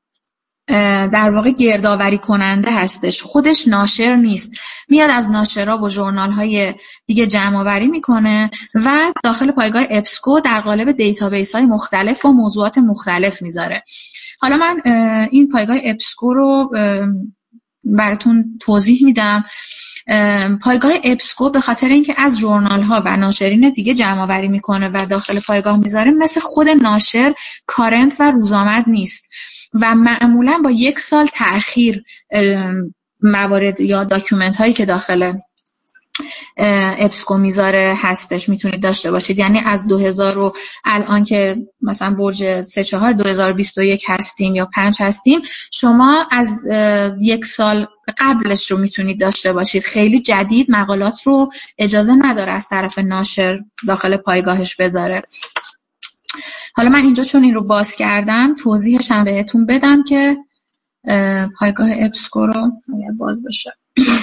در واقع گردآوری کننده هستش، خودش ناشر نیست، میاد از ناشرها و ژورنال‌های دیگه جمع آوری میکنه و داخل پایگاه ابسکو در قالب دیتابیس های مختلف با موضوعات مختلف میذاره. حالا من این پایگاه ابسکو رو براتون توضیح میدم. پایگاه ابسکو به خاطر اینکه از ژورنال ها و ناشرین دیگه جمع آوری میکنه و داخل پایگاه میذاره، مثل خود ناشر کارنت و روزآمد نیست و معمولا با یک سال تأخیر موارد یا داکیومنت هایی که داخل ابسکو میذاره هستش میتونید داشته باشید. یعنی از دو هزار و الان که مثلا برج سه چهار دو هزار و بیست و یک هستیم یا پنج هستیم، شما از یک سال قبلش رو میتونید داشته باشید. خیلی جدید مقالات رو اجازه نداره از طرف ناشر داخل پایگاهش بذاره. حالا من اینجا چون این رو باز کردم توضیحش هم بهتون بدم که پایگاه ابسکو رو باز بشه.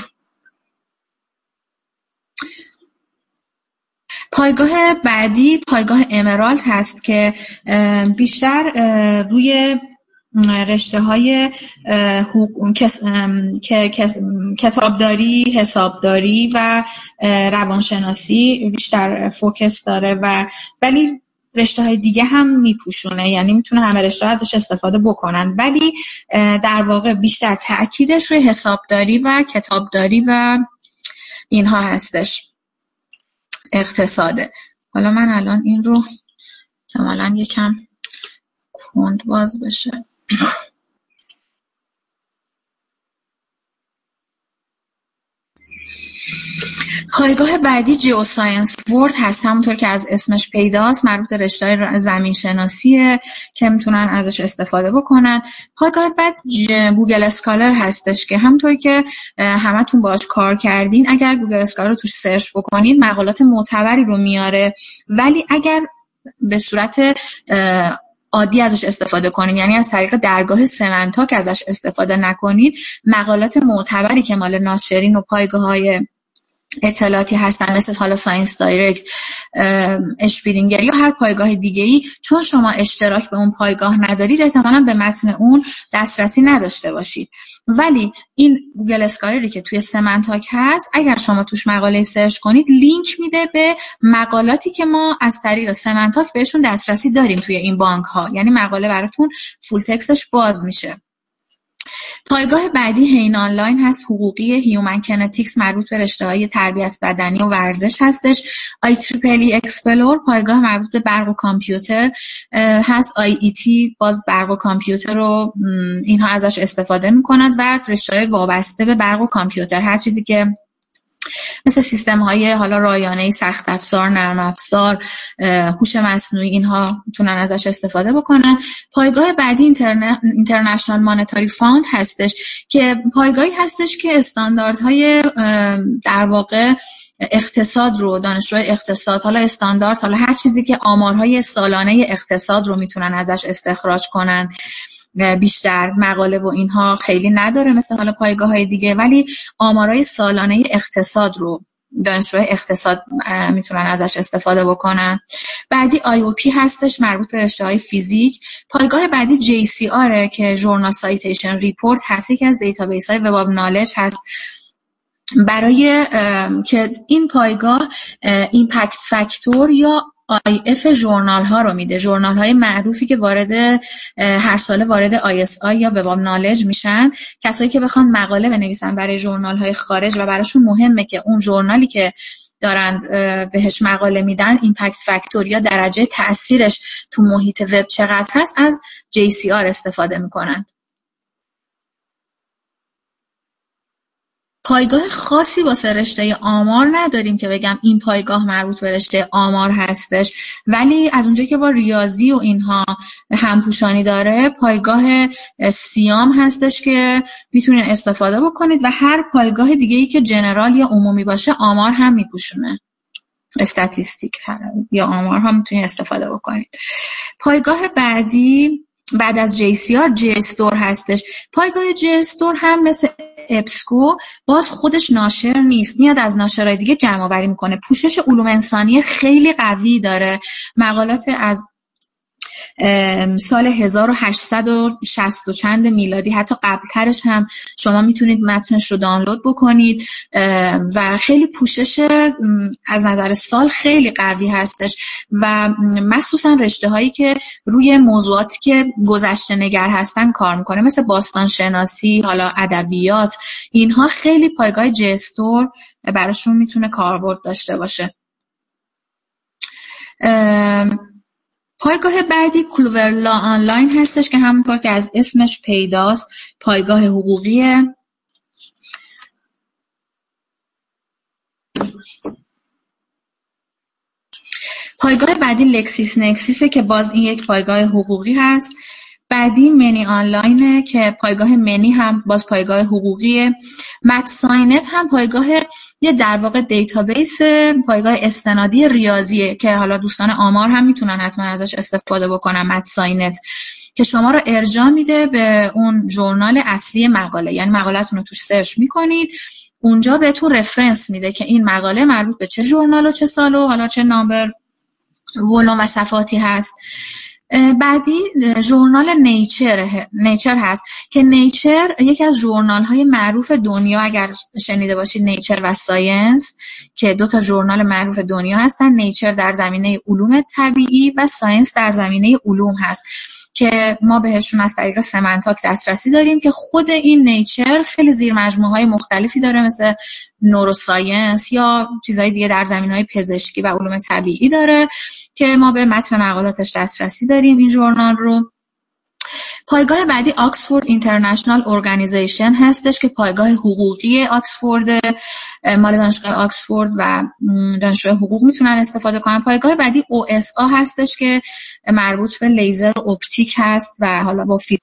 پایگاه بعدی پایگاه امرالد هست که بیشتر روی رشته های کتابداری، حسابداری و روانشناسی بیشتر فوکس داره و ولی رشته های دیگه هم میپوشونه، یعنی میتونه همه رشته ها ازش استفاده بکنن، ولی در واقع بیشتر تأکیدش روی حسابداری و کتابداری و اینها هستش، اقتصاده. حالا من الان این رو کاملا یکم کند باز بشه. پایگاه بعدی جیوساینس ورد هست، همونطور که از اسمش پیداست مربوط به رشته زمین شناسیه که میتونن ازش استفاده بکنن. پایگاه بعد گوگل اسکالر هستش که همونطور که همتون باهاش کار کردین، اگر گوگل اسکالر رو توش سرچ بکنید مقالات معتبری رو میاره، ولی اگر به صورت عادی ازش استفاده کنیم، یعنی از طریق درگاه سمنتاک ازش استفاده نکنید، مقالات معتبری که مال ناشرین و پایگاه‌های اطلاعاتی هستن مثل حالا ساینس دایرکت، اشپیلینگر یا هر پایگاه دیگه‌ای، چون شما اشتراک به اون پایگاه ندارید احتمالاً به متن اون دسترسی نداشته باشید. ولی این گوگل اسکالری که توی سمنتاک هست، اگر شما توش مقاله سرچ کنید لینک میده به مقالاتی که ما از طریق سمنتاک بهشون دسترسی داریم توی این بانک ها، یعنی مقاله براتون فول تکستش باز میشه. پایگاه بعدی هین آنلاین هست، حقوقی، هیومن کنتیکس مربوط به رشته‌های تربیت بدنی و ورزش هستش. آی تریپل ای اکسپلور پایگاه مربوط به برق و کامپیوتر هست. آی ای تی باز برق و کامپیوتر رو اینها ازش استفاده میکنند و رشته‌های وابسته به برق و کامپیوتر، هر چیزی که مثل سیستم های حالا رایانه‌ای، سخت افزار، نرم افزار، هوش مصنوعی، اینها میتونن ازش استفاده بکنن. پایگاه بعدی اینترنشنال مانیتاری فاند هستش که پایگاهی هستش که استانداردهای در واقع اقتصاد رو، دانشجوی اقتصاد، حالا استاندارد، حالا هر چیزی که آمارهای سالانه اقتصاد رو میتونن ازش استخراج کنن. بیشتر مقاله و اینها خیلی نداره مثل حالا پایگاه‌های دیگه، ولی آمارای سالانه اقتصاد رو دانشجوهای اقتصاد میتونن ازش استفاده بکنن. بعدی آی او پی هستش مربوط به رشته‌های فیزیک. پایگاه بعدی جی سی آر که ژورنال سایتیشن ریپورت هست، یکی از دیتابیس‌های وب آف نالج هست برای که این پایگاه ایمپکت فاکتور یا آی اف ژورنال ها رو میده، ژورنال های معروفی که وارد هر ساله وارد آی اس آی یا وب آف نالج میشن. کسایی که بخوان مقاله بنویسن برای ژورنال های خارج و براشون مهمه که اون ژورنالی که دارن بهش مقاله میدن ایمپکت فاکتور یا درجه تاثیرش تو محیط وب چقدر هست، از جی سی آر استفاده میکنن. پایگاه خاصی واسه رشته آمار نداریم که بگم این پایگاه مربوط به رشته آمار هستش، ولی از اونجایی که با ریاضی و اینها همپوشانی داره، پایگاه سیام هستش که میتونین استفاده بکنید و هر پایگاه دیگه‌ای که جنرال یا عمومی باشه آمار هم میپوشونه، استاتیستیک یا آمار هم میتونین استفاده بکنید. پایگاه بعدی بعد از جی سی آر جی استور هستش. پایگاه جی استور هم مثل ابسکو باز خودش ناشر نیست، میاد از ناشرهای دیگه جمع آوری میکنه، پوشش علوم انسانی خیلی قوی داره، مقالات از سال هزار و هشتصد و شصت و چند میلادی حتی قبلترش هم شما میتونید متنش رو دانلود بکنید و خیلی پوشش از نظر سال خیلی قوی هستش و مخصوصا رشته هایی که روی موضوعاتی که گذشته نگر هستن کار میکنه، مثل باستان شناسی، حالا ادبیات، اینها خیلی پایگاه جی استور براشون میتونه کاربرد داشته باشه. پایگاه بعدی کلوورلا آنلاین هستش که همونطور که از اسمش پیداست پایگاه حقوقیه. پایگاه بعدی لکسیس نکسیسه که باز این یک پایگاه حقوقی هست. بعدی منی آنلاینه که پایگاه منی هم باز پایگاه حقوقیه. مت ساینت هم پایگاه یه در واقع دیتابیس پایگاه استنادی ریاضیه که حالا دوستان آمار هم میتونن حتما ازش استفاده بکنن. مت ساینت که شما رو ارجاع میده به اون ژورنال اصلی مقاله، یعنی مقاله‌تون رو توش سرچ میکنید، اونجا بهتون رفرنس میده که این مقاله مربوط به چه ژورنال و چه سال و حالا چه نامبر ولوم و صفحاتی هست. بعدی ژورنال نیچر نیچر هست که نیچر یکی از ژورنال های معروف دنیا، اگر شنیده باشید، نیچر و ساینس که دو تا ژورنال معروف دنیا هستن. نیچر در زمینه علوم طبیعی و ساینس در زمینه علوم هست که ما بهشون از طریق سمنتاک دسترسی داریم که خود این نیچر خیلی زیر مجموعه های مختلفی داره، مثل نوروساینس یا چیزهای دیگه در زمینه‌های پزشکی و علوم طبیعی داره که ما به متن مقالاتش دسترسی داریم این ژورنال رو. پایگاه بعدی آکسفورد اینترنشنال ارگانیزیشن هستش که پایگاه حقوقی آکسفورد، مال دانشگاه آکسفورد و دانشجوی حقوق میتونن استفاده کنن. پایگاه بعدی او اس آ هستش که مربوط به لیزر و اپتیک هست و حالا با فی...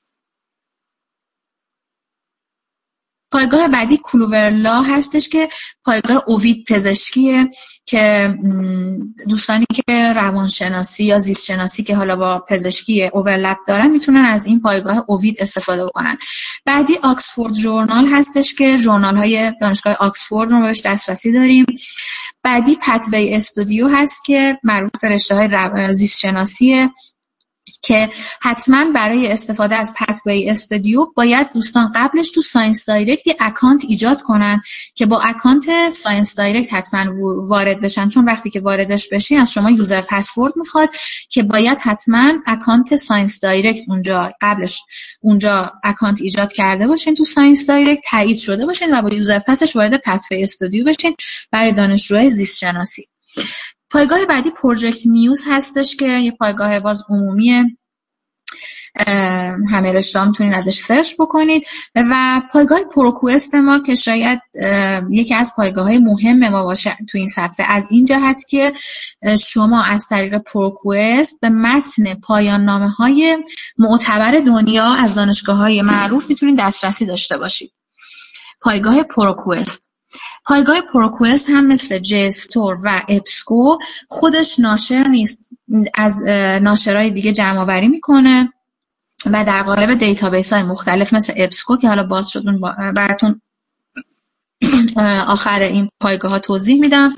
پایگاه بعدی کلوورلا هستش که پایگاه اووید پزشکیه که دوستانی که روانشناسی یا زیست شناسی که حالا با پزشکی اوورلپ دارن میتونن از این پایگاه اووید استفاده کنن. بعدی آکسفورد ژورنال هستش که ژورنال های دانشگاه آکسفورد رو بهش دسترسی داریم. بعدی پتوی استودیو هست که مربوط به رشته های زیست شناسیه که حتما برای استفاده از پتوی استودیو باید دوستان قبلش تو ساینس دایرکت یه اکانت ایجاد کنن که با اکانت ساینس دایرکت حتما وارد بشن، چون وقتی که واردش بشین از شما یوزر پسورد میخواد که باید حتما اکانت ساینس دایرکت اونجا قبلش اونجا اکانت ایجاد کرده باشین، تو ساینس دایرکت تایید شده باشین و با یوزر پسش وارد پتوی استودیو بشین برای دانشجوهای زیست شناسی. پایگاه بعدی پروژکت میوز هستش که یه پایگاه باز عمومیه، همه رشته ها میتونید ازش سرچ بکنید. و پایگاه پروکوست ما که شاید یکی از پایگاه های مهم ما باشه تو این صفحه، از این جهت که شما از طریق پروکوست به متن پایان نامه های معتبر دنیا از دانشگاه های معروف میتونید دسترسی داشته باشید. پایگاه پروکوست پایگاه پروکوست هم مثل جستور و ابسکو خودش ناشر نیست، از ناشرهای دیگه جمع آوری میکنه و در قالب دیتابیس های مختلف مثل ابسکو که حالا باز شد براتون آخر این پایگاه ها توضیح میدم.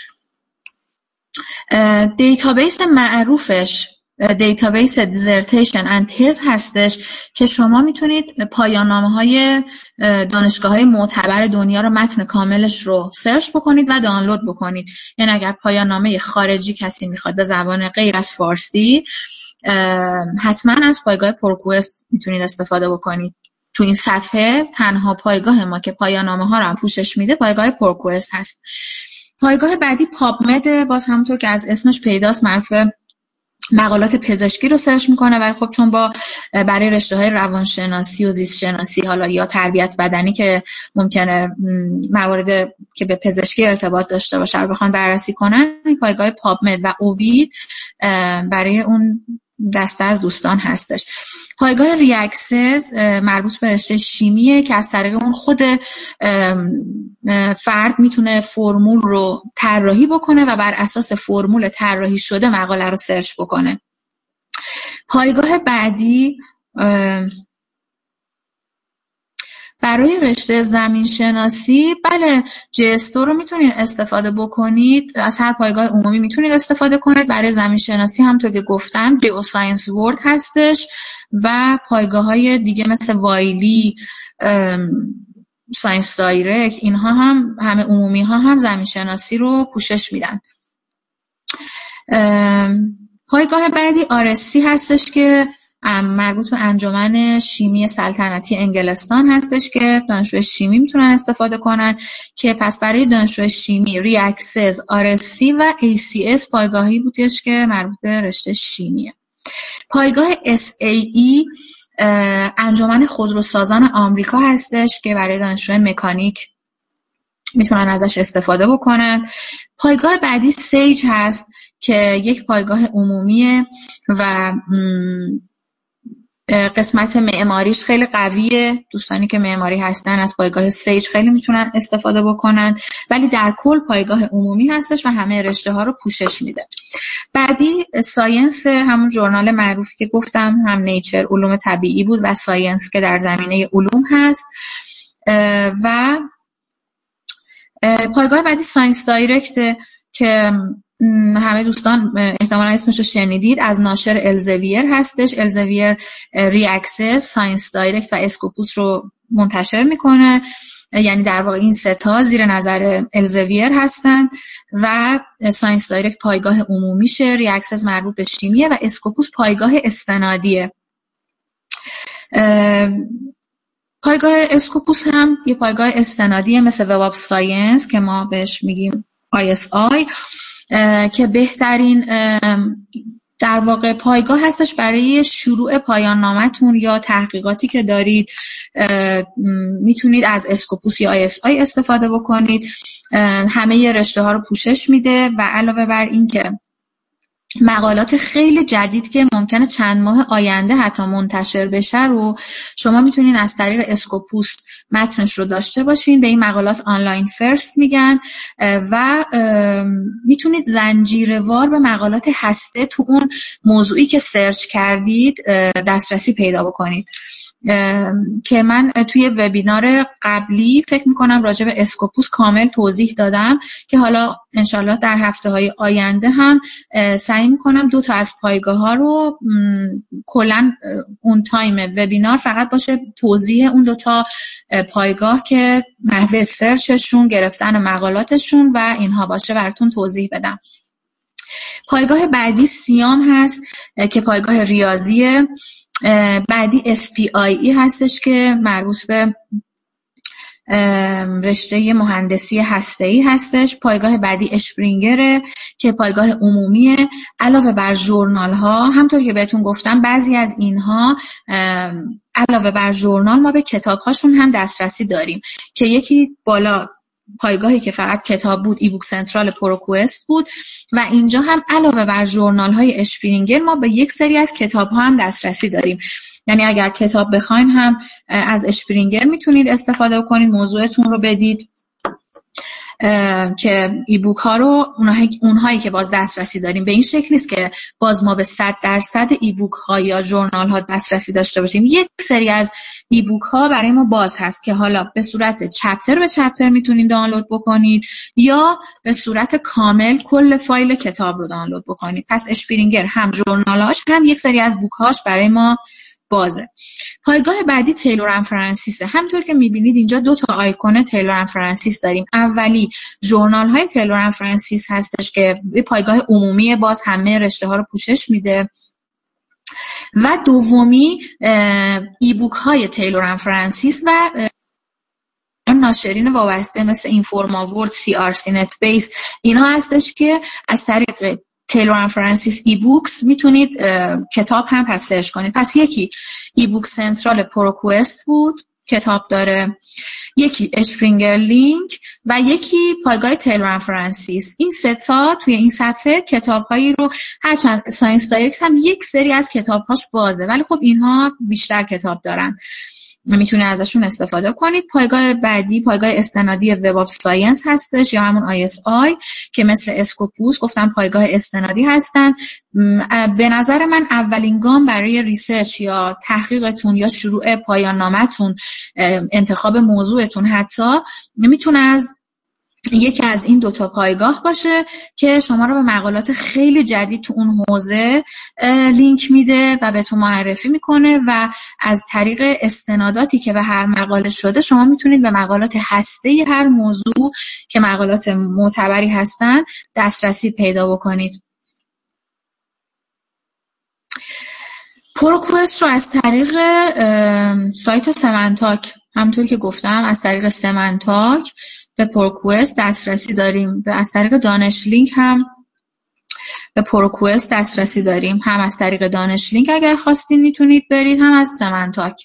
دیتابیس معروفش دیتابیس دیزرتیشن اند تز هستش که شما میتونید پایان نامه‌های دانشگاه‌های معتبر دنیا رو، متن کاملش رو سرچ بکنید و دانلود بکنید. یعنی اگر پایان نامه خارجی کسی میخواد به زبان غیر از فارسی، حتما از پایگاه پرکوست میتونید استفاده بکنید. تو این صفحه تنها پایگاه ما که پایان نامه‌ها رو هم پوشش میده پایگاه پرکوست هست. پایگاه بعدی پابمد، باز همونطور که از اسمش پیداست مربوط مقالات پزشکی رو سرچ میکنه، ولی خب چون با برای رشته‌های روانشناسی و زیست شناسی حالا یا تربیت بدنی که ممکنه موارد که به پزشکی ارتباط داشته باشه رو بخوان بررسی کنن، پایگاه پابمد و اووید برای اون دسته از دوستان هستش. پایگاه ریاکسس مربوط به رشته شیمیه که از طریق اون خود فرد میتونه فرمول رو طراحی بکنه و بر اساس فرمول طراحی شده مقاله رو سرچ بکنه. پایگاه بعدی برای رشته زمین شناسی، بله جستو رو میتونید استفاده بکنید، از هر پایگاه عمومی میتونید استفاده کنید. برای زمین شناسی همونطور که گفتم جیو ساینس ورد هستش و پایگاه های دیگه مثل وایلی، ساینس دایرکت، اینها هم همه عمومی ها هم زمین شناسی رو پوشش میدن. پایگاه بعدی آر اس سی هستش که مربوط به انجمن شیمی سلطنتی انگلستان هستش که دانشجوی شیمی میتونن استفاده کنن، که پس برای دانشجوی شیمی ریاکسس، آر اس سی و ای سی اس پایگاهی بودش که مربوط به رشته شیمیه. پایگاه اس ای ای انجمن خودروسازان آمریکا هستش که برای دانشجوی مکانیک میتونن ازش استفاده بکنن. پایگاه بعدی سیج هست که یک پایگاه عمومیه و قسمت معماریش خیلی قویه. دوستانی که معماری هستن از پایگاه سیج خیلی میتونن استفاده بکنن، ولی در کل پایگاه عمومی هستش و همه رشته ها رو پوشش میده. بعدی ساینس، همون ژورنال معروفی که گفتم، هم نیچر علوم طبیعی بود و ساینس که در زمینه علوم هست. و پایگاه بعدی ساینس دایرکت که همه دوستان احتمالا اسمش رو شنیدید، از ناشر الزویر هستش. الزویر ریاکسس، ساینس دایرکت و اسکوپوس رو منتشر میکنه، یعنی در واقع این سه تا زیر نظر الزویر هستن و ساینس دایرکت پایگاه عمومیشه، ریاکسس مربوط به شیمیه و اسکوپوس پایگاه استنادیه. پایگاه اسکوپوس هم یه پایگاه استنادیه مثل وب آف ساینس که ما بهش میگیم آی اس آی، که بهترین در واقع پایگاه هستش برای شروع پایان نامتون یا تحقیقاتی که دارید. میتونید از اسکوپوس یا آی اس آی استفاده بکنید. همه رشته ها رو پوشش میده و علاوه بر این که مقالات خیلی جدید که ممکنه چند ماه آینده حتی منتشر بشه رو شما میتونین از طریق اسکوپوس متنش رو داشته باشین. به این مقالات آنلاین فرست میگن و میتونید زنجیروار به مقالات هسته تو اون موضوعی که سرچ کردید دسترسی پیدا بکنید، که من توی وبینار قبلی فکر میکنم راجع به اسکوپوس کامل توضیح دادم که حالا انشالله در هفته های آینده هم سعی میکنم دو تا از پایگاه ها رو کلن اون تایم وبینار فقط باشه توضیح اون دو تا پایگاه که نحوه سرچشون، گرفتن مقالاتشون و اینها باشه براتون توضیح بدم. پایگاه بعدی سیام هست که پایگاه ریاضیه. بعدی اس پی آی ای هستش که مربوط به رشته مهندسی هسته‌ای هستش. پایگاه بعدی اشپرینگره که پایگاه عمومیه. علاوه بر ژورنال ها، همونطور که بهتون گفتم بعضی از اینها علاوه بر ژورنال ما به کتاب هاشون هم دسترسی داریم که یکی بالا پایگاهی که فقط کتاب بود ای بوک سنترال پروکوست بود و اینجا هم علاوه بر ژورنال های اشپرینگر ما به یک سری از کتاب ها هم دسترسی داریم. یعنی اگر کتاب بخواین هم از اشپرینگر میتونید استفاده کنید، موضوعتون رو بدید. که ای بوک ها رو اونهایی, اونهایی که باز دسترسی داریم به این شکل نیست که باز ما به صد درصد ای بوک ها یا ژورنال ها دسترسی داشته باشیم. یک سری از ای بوک ها برای ما باز هست که حالا به صورت چپتر به چپتر میتونید دانلود بکنید یا به صورت کامل کل فایل کتاب رو دانلود بکنید. پس اشپرینگر هم ژورنالاش هم یک سری از بوک هاش برای ما بازه. پایگاه بعدی تیلور اند فرانسیسه. همونطور که میبینید اینجا دو تا آیکون تیلور اند فرانسیس داریم. اولی ژورنال های تیلور اند فرانسیس هستش که به پایگاه عمومی باز همه رشته ها رو پوشش میده و دومی ای بوک های تیلور اند فرانسیس و ناشرین وابسته مثل اینفورما ورد، سی آر سی نت بیس اینها هستش که از طریق تیلور اند فرانسیس ای بوکس میتونید کتاب هم پس سرچ کنید. پس یکی ای بوک سنترال پروکوست بود کتاب داره، یکی اشپرینگر لینک و یکی پایگاه تیلور اند فرانسیس. این سه تا توی این صفحه کتاب‌هایی رو هرچند ساینس دایرکت هم یک سری از کتاب‌هاش بازه ولی خب اینها بیشتر کتاب دارن میتونه ازشون استفاده کنید. پایگاه بعدی پایگاه استنادی وب آف ساینس هستش یا همون آی اس آی که مثل اسکوپوس گفتم پایگاه استنادی هستن. به نظر من اولین گام برای ریسرچ یا تحقیقتون یا شروع پایان نامتون، انتخاب موضوعتون حتی میتونه از یکی از این دوتا پایگاه باشه که شما رو به مقالات خیلی جدید تو اون حوزه لینک میده و بهتون معرفی میکنه و از طریق استناداتی که به هر مقاله شده شما میتونید به مقالات هسته هر موضوع که مقالات معتبری هستن دسترسی پیدا بکنید. پروکوست رو از طریق سایت سمنتاک همونطور که گفتم از طریق سمنتاک به پروکوست دسترسی داریم. از طریق دانش لینک هم به پروکوست دسترسی داریم. هم از طریق دانش لینک اگر خواستین میتونید برید، هم از سمنتاک.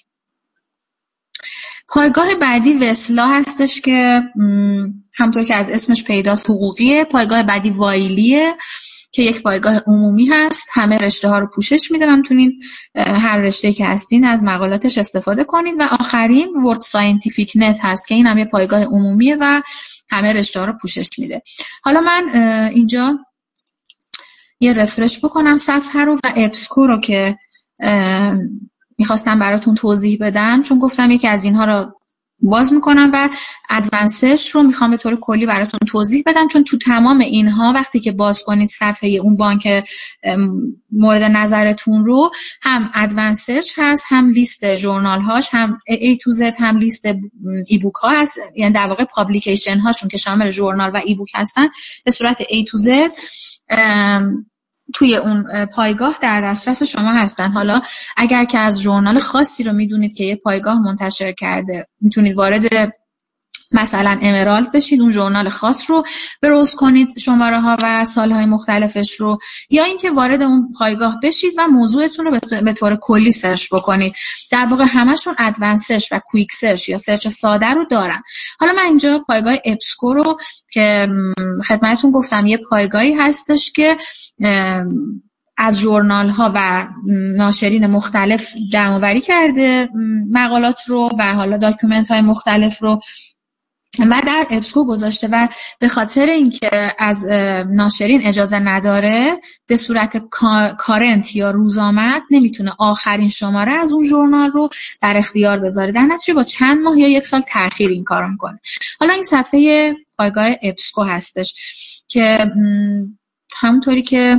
پایگاه بعدی وسلا هستش که همونطور که از اسمش پیداست حقوقیه. پایگاه بعدی وایلیه که یک پایگاه عمومی هست، همه رشته ها رو پوشش میده و میتونید هر رشته که هستین از مقالاتش استفاده کنید. و آخرین ورد ساینتیفیک نت هست که این هم یه پایگاه عمومیه و همه رشته ها رو پوشش میده. حالا من اینجا یه رفرش بکنم صفحه رو و ابسکو رو که میخواستم براتون توضیح بدم چون گفتم یکی از اینها رو باز میکنم و ادوانسش رو میخوام به طور کلی براتون توضیح بدم چون تو تمام اینها وقتی که باز کنید صفحه اون بانک مورد نظرتون رو هم ادوانسرچ هست، هم لیست ژورنال هاش، هم A to Z، هم لیست ای بوک ها هست، یعنی در واقع پابلیکیشن هاشون که شامل ژورنال و ای بوک هستن به صورت A to Z توی اون پایگاه در دسترس شما هستن. حالا اگر که از ژورنال خاصی رو میدونید که یه پایگاه منتشر کرده میتونید وارد مثلا امرالد بشید، اون ژورنال خاص رو بروز کنید شماره ها و سالهای مختلفش رو، یا اینکه وارد اون پایگاه بشید و موضوعتون رو به طور کلی سرچ بکنید. در واقع همشون ادوانس سرچ و کویک سرچ یا سرچ ساده رو دارن. حالا من اینجا پایگاه ابسکو رو که خدمتتون گفتم یه پایگاهی هستش که از ژورنال ها و ناشرین مختلف جمع‌آوری کرده مقالات رو و حالا داکیومنت های مختلف رو و در ابسکو گذاشته و به خاطر اینکه از ناشرین اجازه نداره به صورت کارنت یا روزآمد نمیتونه آخرین شماره از اون ژورنال رو در اختیار بذاره، در نتیجه با چند ماه یا یک سال تأخیر این کارو میکنه. حالا این صفحه پایگاه ابسکو هستش که همونطوری که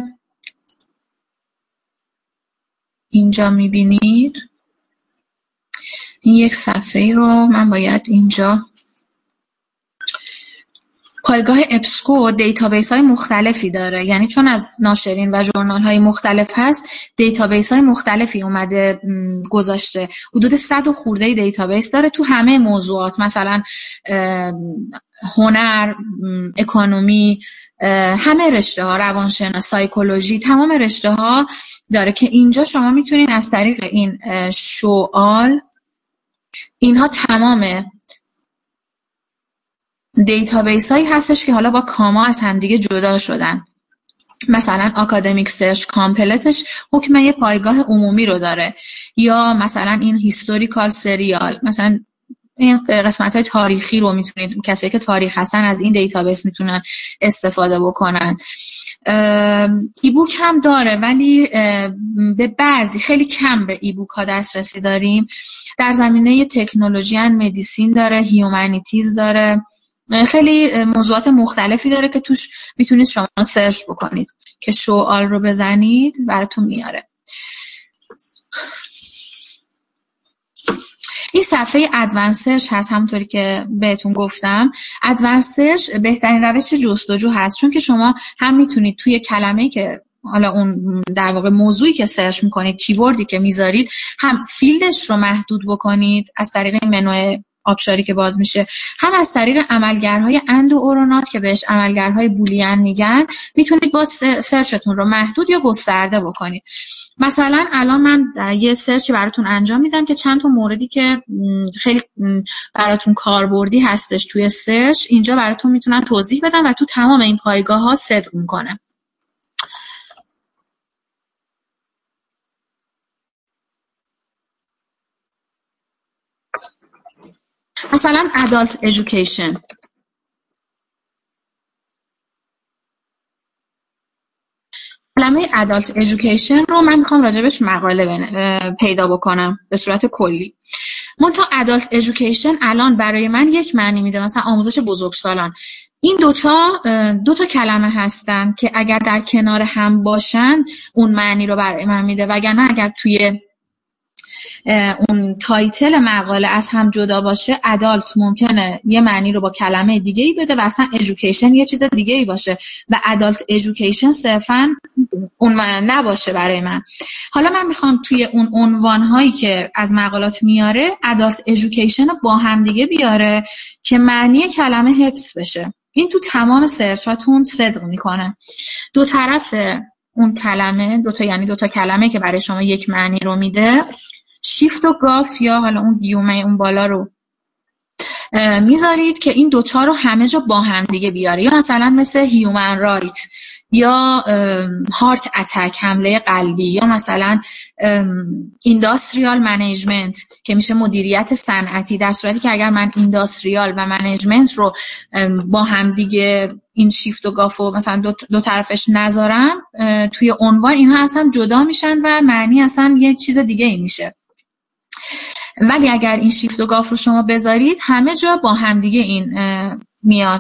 اینجا میبینید این یک صفحه رو من باید اینجا پایگاه ابسکو دیتابیس های مختلفی داره، یعنی چون از ناشرین و ژورنال های مختلف هست دیتابیس های مختلفی اومده گذاشته. حدود صد و خورده دیتابیس داره تو همه موضوعات، مثلا هنر، اکونومی، همه رشته ها، روانشناسی، سایکولوژی، تمام رشته ها داره که اینجا شما میتونید از طریق این شوال اینها تمام دیتابیس هایی هستش که حالا با کاما از همدیگه جدا شدن. مثلا اکادمیک سرچ کامپلتش حکم یه پایگاه عمومی رو داره، یا مثلا این هیستوریکال سریال مثلا این قسمت های تاریخی رو میتونید، کسایی که تاریخ هستن از این دیتابیس میتونن استفاده بکنن. ایبوک هم داره ولی به بعضی، خیلی کم به ایبوک ها دسترسی داریم. در زمینه تکنولوژی ان مدیسین داره، هیومانیتیز داره، خیلی موضوعات مختلفی داره که توش میتونید شما سرچ بکنید که شو آل رو بزنید براتون میاره. این صفحه ادوانس سرچ هست، همونطوری که بهتون گفتم. ادوانس سرچ بهترین روش جستجو هست، چون که شما هم میتونید توی کلمه‌ای که حالا اون در واقع موضوعی که سرچ میکنید، کیوردی که میذارید، هم فیلدش رو محدود بکنید از طریق این منوی آبشاری که باز میشه، هم از طریق عملگرهای اند و اورونات که بهش عملگرهای بولیان میگن میتونید با سرچتون رو محدود یا گسترده بکنید. مثلا الان من یه سرچی براتون انجام میدم که چند تا موردی که خیلی براتون کاربردی هستش توی سرچ اینجا براتون میتونم توضیح بدم و تو تمام این پایگاه ها صدق میکنه. مثلا adult education، کلمه adult education رو من میخوام راجبش مقاله پیدا بکنم به صورت کلی. منتها adult education الان برای من یک معنی میده، مثلا آموزش بزرگسالان. این دوتا دوتا کلمه هستن که اگر در کنار هم باشن اون معنی رو برای من میده، وگرنه اگر توی اون تایتل مقاله از هم جدا باشه، ادالت ممکنه یه معنی رو با کلمه دیگه ای بده و اصلا ایژوکیشن یه چیز دیگه ای باشه و ادالت ایژوکیشن صرفاً اون معنی نباشه برای من. حالا من میخوام توی اون عنوان هایی که از مقالات میاره ادالت ایژوکیشن رو با هم دیگه بیاره که معنی کلمه حفظ بشه. این تو تمام سرچاتون صدق میکنه. دو طرف اون کلمه، دو تا یعنی دو تا کلمه که برای شما یک معنی رو میده، شیفت و گاف یا حالا اون گیومه اون بالا رو میذارید که این دوتا رو همه جا با هم دیگه بیاره. یا مثلا مثل هیومن رایت یا هارت اتک، حمله قلبی، یا مثلا اینداستریال منیجمنت که میشه مدیریت صنعتی، در صورتی که اگر من اینداستریال و منیجمنت رو با هم دیگه این شیفت و گافو مثلا دو, دو طرفش نذارم توی عنوان، اینها اصلا جدا میشن و معنی اصلا یه چیز دیگه ای میشه. ولی اگر این شیفت و گاف رو شما بذارید همه جا با هم دیگه این میاد.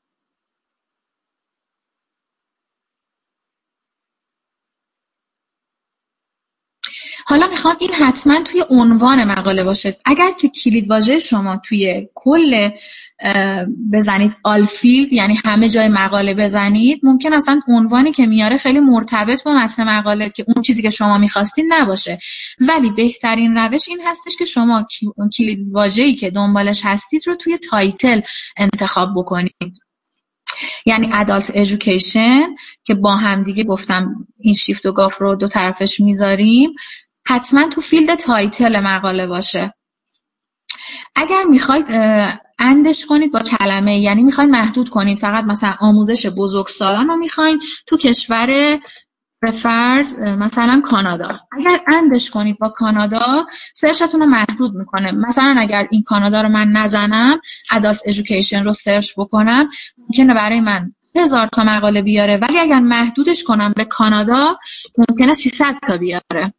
حالا میخوام این حتما توی عنوان مقاله باشه. اگر که کلید واژه شما توی کل بزنید آل فیلد، یعنی همه جای مقاله بزنید، ممکن اصلا عنوانی که میاره خیلی مرتبط با متن مقاله که اون چیزی که شما میخواستین نباشه. ولی بهترین روش این هستش که شما کلید واژه‌ای که دنبالش هستید رو توی تایتل انتخاب بکنید. یعنی ادالت ایژوکیشن که با هم دیگه گفتم این شیفت و گاف رو دو طرفش میذاریم، حتما تو فیلد تایتل مقاله باشه. اگر میخواید اندش کنید با کلمه، یعنی میخواید محدود کنید فقط مثلا آموزش بزرگسالان رو میخواین تو کشور رفرد مثلا کانادا، اگر اندش کنید با کانادا سرچتون رو محدود میکنه. مثلا اگر این کانادا رو من نزنم، ادالت ایژوکیشن رو سرچ بکنم، ممکنه برای من هزار تا مقاله بیاره، ولی اگر محدودش کنم به کانادا ممکنه سیصد تا بیاره.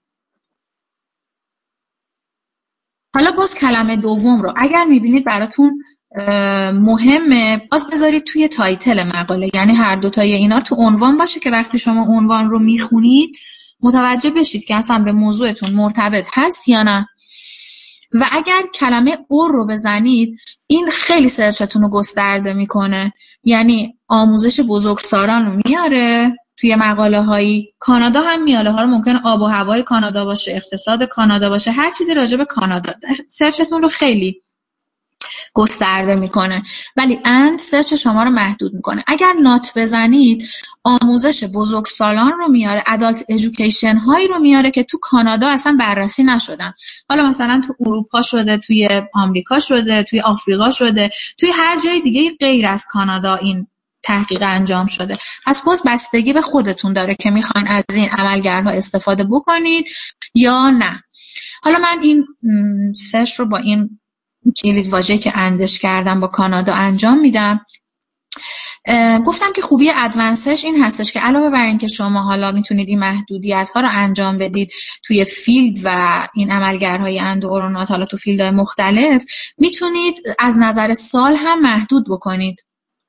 حالا باز کلمه دوم رو اگر میبینید براتون مهمه، باز بذارید توی تایتل مقاله، یعنی هر دوتای اینا تو عنوان باشه که وقتی شما عنوان رو میخونید متوجه بشید که اصلا به موضوعتون مرتبط هست یا نه. و اگر کلمه اور رو بزنید، این خیلی سرچتون رو گسترده میکنه، یعنی آموزش بزرگسالان رو میاره توی مقاله هایی، کانادا هم میاره، حالا ممکنه آب و هوای کانادا باشه، اقتصاد کانادا باشه، هر چیزی راجع به کانادا، سرچتون رو خیلی گسترده میکنه. ولی اند سرچ شما رو محدود میکنه. اگر نات بزنید، آموزش بزرگسالان رو میاره، ادالت ایژوکیشن هایی رو میاره که تو کانادا اصلا بررسی نشدن. حالا مثلا تو اروپا شده، توی آمریکا شده، توی آفریقا شده، توی هر جای دیگه غیر از کانادا این تحقیق انجام شده. پس باز بستگی به خودتون داره که میخواین از این عملگرها استفاده بکنید یا نه. حالا من این سرچ رو با این کلید واژه‌ای که اندش کردم با کانادا انجام میدم. گفتم که خوبی ادوانسش این هستش که علاوه بر این که شما حالا میتونید این محدودیت ها رو انجام بدید توی فیلد و این عملگرهای اندوئورونات حالا تو فیلدهای مختلف، میتونید از نظر سال هم محدود بکنید.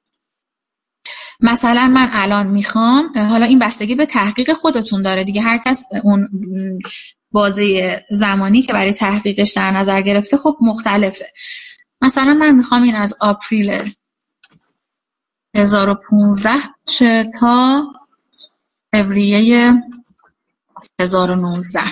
مثلا من الان میخوام، حالا این بستگی به تحقیق خودتون داره دیگه، هر کس اون بازه زمانی که برای تحقیقش در نظر گرفته خب مختلفه. مثلا من میخوام این از آپریل هزار و پانزده شه تا فوریه هزار و نوزده.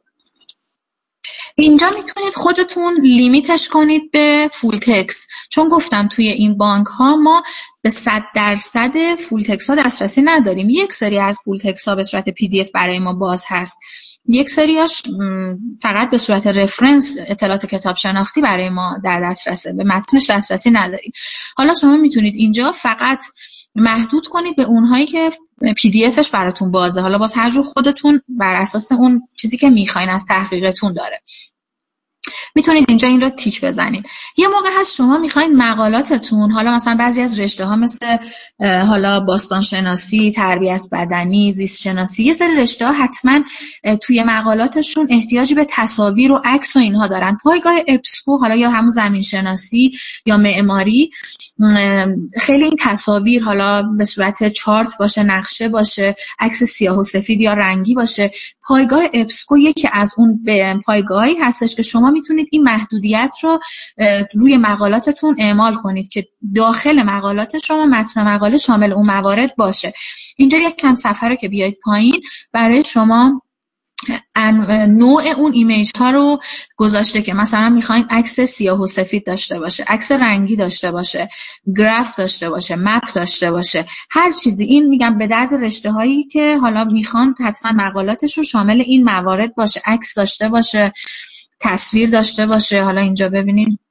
اینجا میتونید خودتون لیمیتش کنید به فول تکس، چون گفتم توی این بانک ها ما به صد درصد فول تکس ها دسترسی نداریم. یک سری از فول تکس ها به صورت پی دی اف برای ما باز هست، یک سریاش فقط به صورت رفرنس اطلاعات کتاب شناختی برای ما در دسترسه، به متنش دسترسی نداریم. حالا شما میتونید اینجا فقط محدود کنید به اونهایی که پی دی افش براتون بازه، حالا باز هر جور خودتون بر اساس اون چیزی که میخواین از تحقیقتون داره. میتونید اینجا این رو تیک بزنید. یه موقع هست شما میخواین مقالاتتون، حالا مثلا بعضی از رشته ها مثل حالا باستان شناسی، تربیت بدنی، زیست شناسی، یه سری رشته ها حتما توی مقالاتشون احتیاجی به تصاویر و عکس و اینها دارن. پایگاه ابسکو حالا یا همون زمین شناسی یا معماری، خیلی این تصاویر حالا به صورت چارت باشه، نقشه باشه، عکس سیاه و سفید یا رنگی باشه. پایگاه ابسکو یکی از اون پایگاهایی هستش که شما میتونید این محدودیت رو روی مقالاتتون اعمال کنید که داخل مقالات شما متن مقاله شامل اون موارد باشه. اینجا یک کم صفحه رو که بیاید پایین برای شما نوع اون ایمیج ها رو گذاشته که مثلا میخواین عکس سیاه و سفید داشته باشه، عکس رنگی داشته باشه، گراف داشته باشه، مپ داشته باشه، هر چیزی. این میگم به درد رشته هایی که حالا میخوان حتما مقالاتش رو شامل این موارد باشه، عکس داشته باشه، تصویر داشته باشه. حالا اینجا ببینید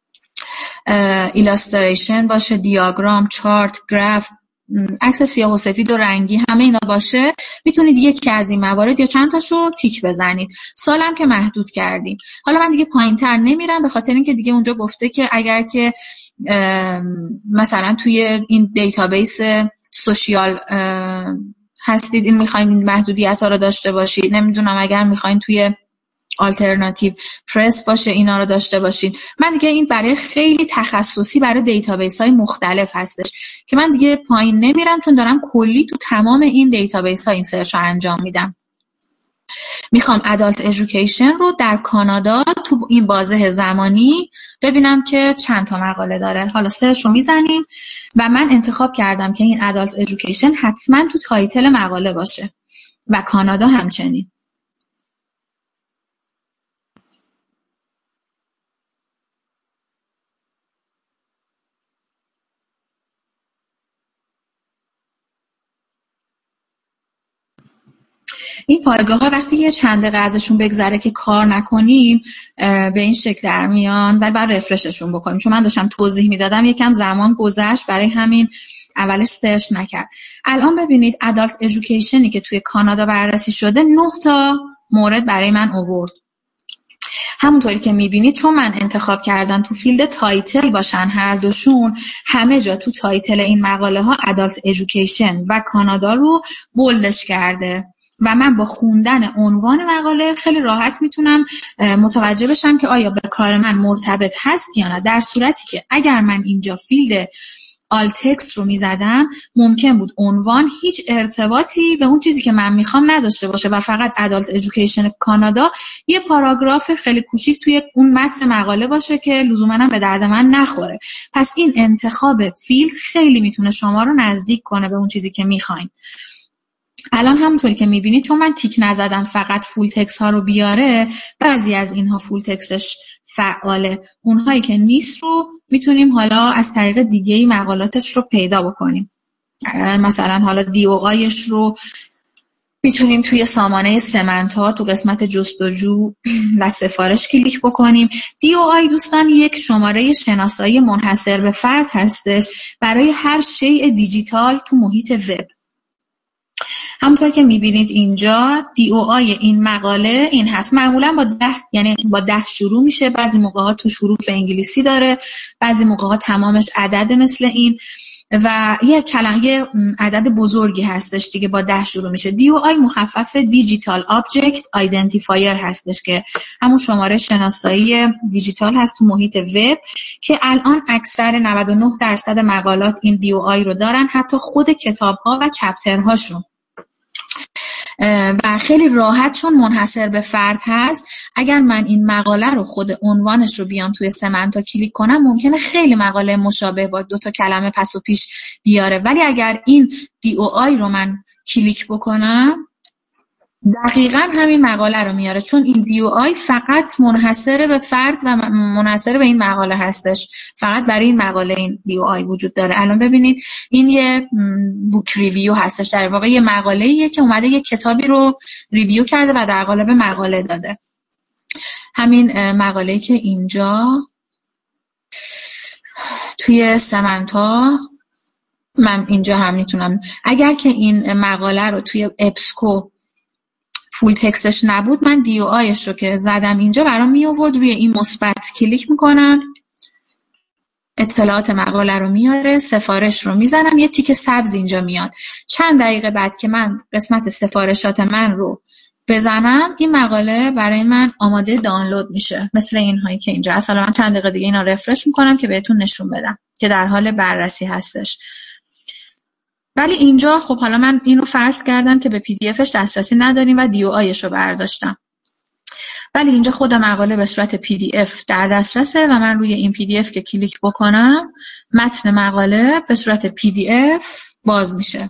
ایلاستریشن باشه، دیاگرام، چارت، گراف، عکس سیاه و سفید و رنگی، همه اینا باشه. میتونید یکی از این موارد یا چند تاشو تیک بزنید. سالم که محدود کردیم. حالا من دیگه پایین‌تر نمیرم به خاطر اینکه دیگه اونجا گفته که اگر که مثلا توی این دیتابیس سوشیال هستید، این میخواین این محدودیت ها رو داشته باشید، نمیدونم اگر میخواین توی آلترناتیو پرس باشه اینا رو داشته باشین. من دیگه این برای خیلی تخصصی برای دیتابیس های مختلف هستش که من دیگه پایین نمیرم، چون دارم کلی تو تمام این دیتابیس ها این سرچ رو انجام میدم. میخوام ادالت ایژوکیشن رو در کانادا تو این بازه زمانی ببینم که چند تا مقاله داره. حالا سرچ رو میزنیم و من انتخاب کردم که این ادالت ایژوکیشن حتما تو تایتل مقاله باشه و کانادا همچنین. این پایگاه ها وقتی یه چند دقیقه ازشون بگذره که کار نکنیم به این شکل در میان، ولی باید رفرششون بکنیم. چون من داشتم توضیح میدادم یکم زمان گذشت، برای همین اولش سرچ نکرد. الان ببینید ادالت ایژوکیشنی که توی کانادا بررسی شده نه تا مورد برای من آورد. همونطوری که میبینید چون من انتخاب کردم تو فیلد تایتل باشن هر دوشون، همه جا تو تایتل این مقاله ها ادالت ایژوکیشن و کانادا رو بولدش کرده و من با خوندن عنوان مقاله خیلی راحت میتونم متوجه بشم که آیا به کار من مرتبط هست یا نه. در صورتی که اگر من اینجا فیلد آل تکست رو میزدم ممکن بود عنوان هیچ ارتباطی به اون چیزی که من میخوام نداشته باشه و فقط ادالت ایژوکیشن کانادا یه پاراگراف خیلی کوچیک توی اون متن مقاله باشه که لزوما هم به درد من نخوره. پس این انتخاب فیلد خیلی میتونه شما رو نزدیک کنه به اون چیزی که میخواین. الان همونطوری که میبینید چون من تیک نزدم فقط فول تکست ها رو بیاره، بعضی از اینها فول تکستش فعاله، اونهایی که نیست رو میتونیم حالا از طریق دیگه مقالاتش رو پیدا بکنیم. مثلا حالا دی او آیش رو میتونیم توی سامانه سمنتا تو قسمت جستجو و سفارش کلیک بکنیم. دی او آی دوستان یک شماره شناسایی منحصر به فرد هستش برای هر شیء دیجیتال تو محیط وب. همونطور که میبینید اینجا دی او آی این مقاله این هست. معمولا با ده یعنی با ده شروع میشه، بعضی موقع ها توش حروف انگلیسی داره، بعضی موقع ها تمامش عدد مثل این و یه کلمه یه عدد بزرگی هستش دیگه با ده شروع میشه. دی او آی مخفف دیجیتال آبجکت آیدنتیفایر هستش که همون شماره شناسایی دیجیتال هست تو محیط وب که الان اکثر نود و نه درصد مقالات این دی او آی رو دارن، حتی خود کتاب‌ها و چپترهاشون. و خیلی راحت چون منحصر به فرد هست، اگر من این مقاله رو خود عنوانش رو بیام توی سمنتا کلیک کنم ممکنه خیلی مقاله مشابه با دو تا کلمه پس و پیش بیاره، ولی اگر این دی او آی رو من کلیک بکنم دقیقاً همین مقاله رو میاره، چون این دی او آی فقط منحصر به فرد و منحصر به این مقاله هستش، فقط برای این مقاله این دی او آی وجود داره. الان ببینید این یه بوک ریویو هستش، در واقع یه مقاله‌ایه که اومده یه کتابی رو ریویو کرده و در قالب مقاله داده. همین مقاله‌ای که اینجا توی سمنتا من اینجا هم میتونم، اگر که این مقاله رو توی ابسکو فول تکستش نبود من دی او آیش رو که زدم اینجا برام می آورد، روی این مثبت کلیک میکنم اطلاعات مقاله رو میاره، سفارش رو میزنم، یه تیک سبز اینجا میاد. چند دقیقه بعد که من قسمت سفارشات من رو بزنم این مقاله برای من آماده دانلود میشه، مثل این هایی که اینجا هست. حالا من چند دقیقه دیگه اینا رفرش میکنم که بهتون نشون بدم که در حال بررسی هستش. ولی اینجا خب حالا من اینو فرض کردم که به پی دی افش دسترسی نداریم و دی او آیش رو برداشتم، ولی اینجا خود مقاله به صورت پی دی اف در دسترسه و من روی این پی دی اف که کلیک بکنم متن مقاله به صورت پی دی اف باز میشه.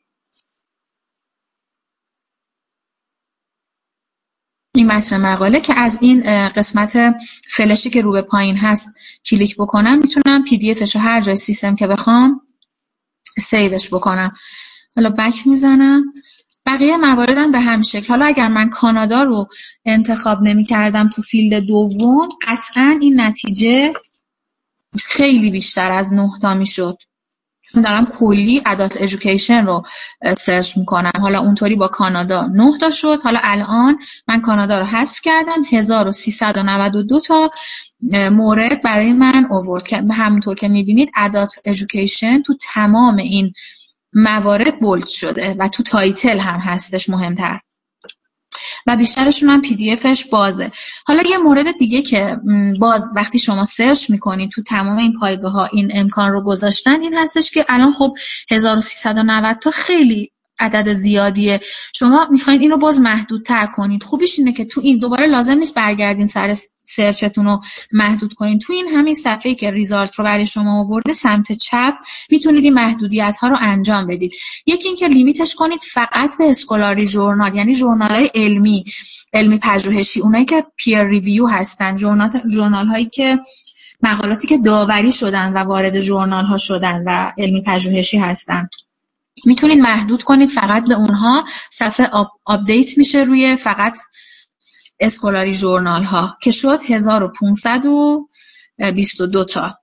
این متن مقاله که از این قسمت فلشی که رو به پایین هست کلیک بکنم میتونم پی دی افش رو هر جای سیستم که بخوام سیوش بکنم. حالا بک میزنم. بقیه مواردم به همین شکل. حالا اگر من کانادا رو انتخاب نمی کردم تو فیلد دوم قطعا این نتیجه خیلی بیشتر از نه تا می شد. دارم کلی ادالت ایژوکیشن رو سرچ میکنم، حالا اونطوری با کانادا نه تا شد. حالا الان من کانادا رو حذف کردم، هزار و سیصد و نود و دو تا مورد برای من آورد که همونطور که میبینید ادالت ایژوکیشن تو تمام این موارد بولد شده و تو تایتل هم هستش مهمتر و بیشترشون هم پی دی افش بازه. حالا یه مورد دیگه که باز وقتی شما سرچ میکنید تو تمام این پایگاه ها این امکان رو گذاشتن این هستش که الان خب هزار و سیصد و نود تا خیلی عدد زیادیه، شما میخواین این رو باز محدودتر کنید. خوبیش اینه که تو این دوباره لازم نیست برگردین سر سرچتون رو محدود کنین، تو این همین صفحه‌ای که ریزالت رو برای شما آورده سمت چپ میتونید این محدودیت ها رو انجام بدید. یکی این که لیمیتش کنید فقط به اسکولاری ژورنال، یعنی ژورنال های علمی علمی پژوهشی، اونایی که پیر ریویو هستن، ژورنال ژورنال هایی که مقالاتی که داوری شدن و وارد ژورنال ها شدن و علمی پژوهشی هستن میتونید محدود کنید فقط به اونها. صفحه آب، آپدیت میشه روی فقط اسکولاری ژورنال ها که شد هزار و پانصد و بیست و دو تا.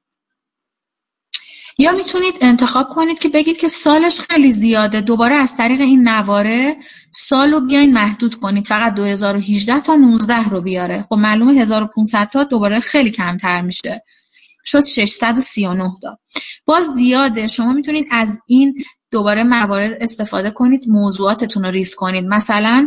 یا میتونید انتخاب کنید که بگید که سالش خیلی زیاده، دوباره از طریق این نواره سال رو بیاین محدود کنید، فقط دو هزار و هجده تا نوزده رو بیاره. خب معلومه هزار و پانصد تا دوباره خیلی کمتر میشه، شد ششصد و سی و نه تا. باز زیاده، شما میتونید از این دوباره موارد استفاده کنید، موضوعاتتون رو ریز کنید. مثلا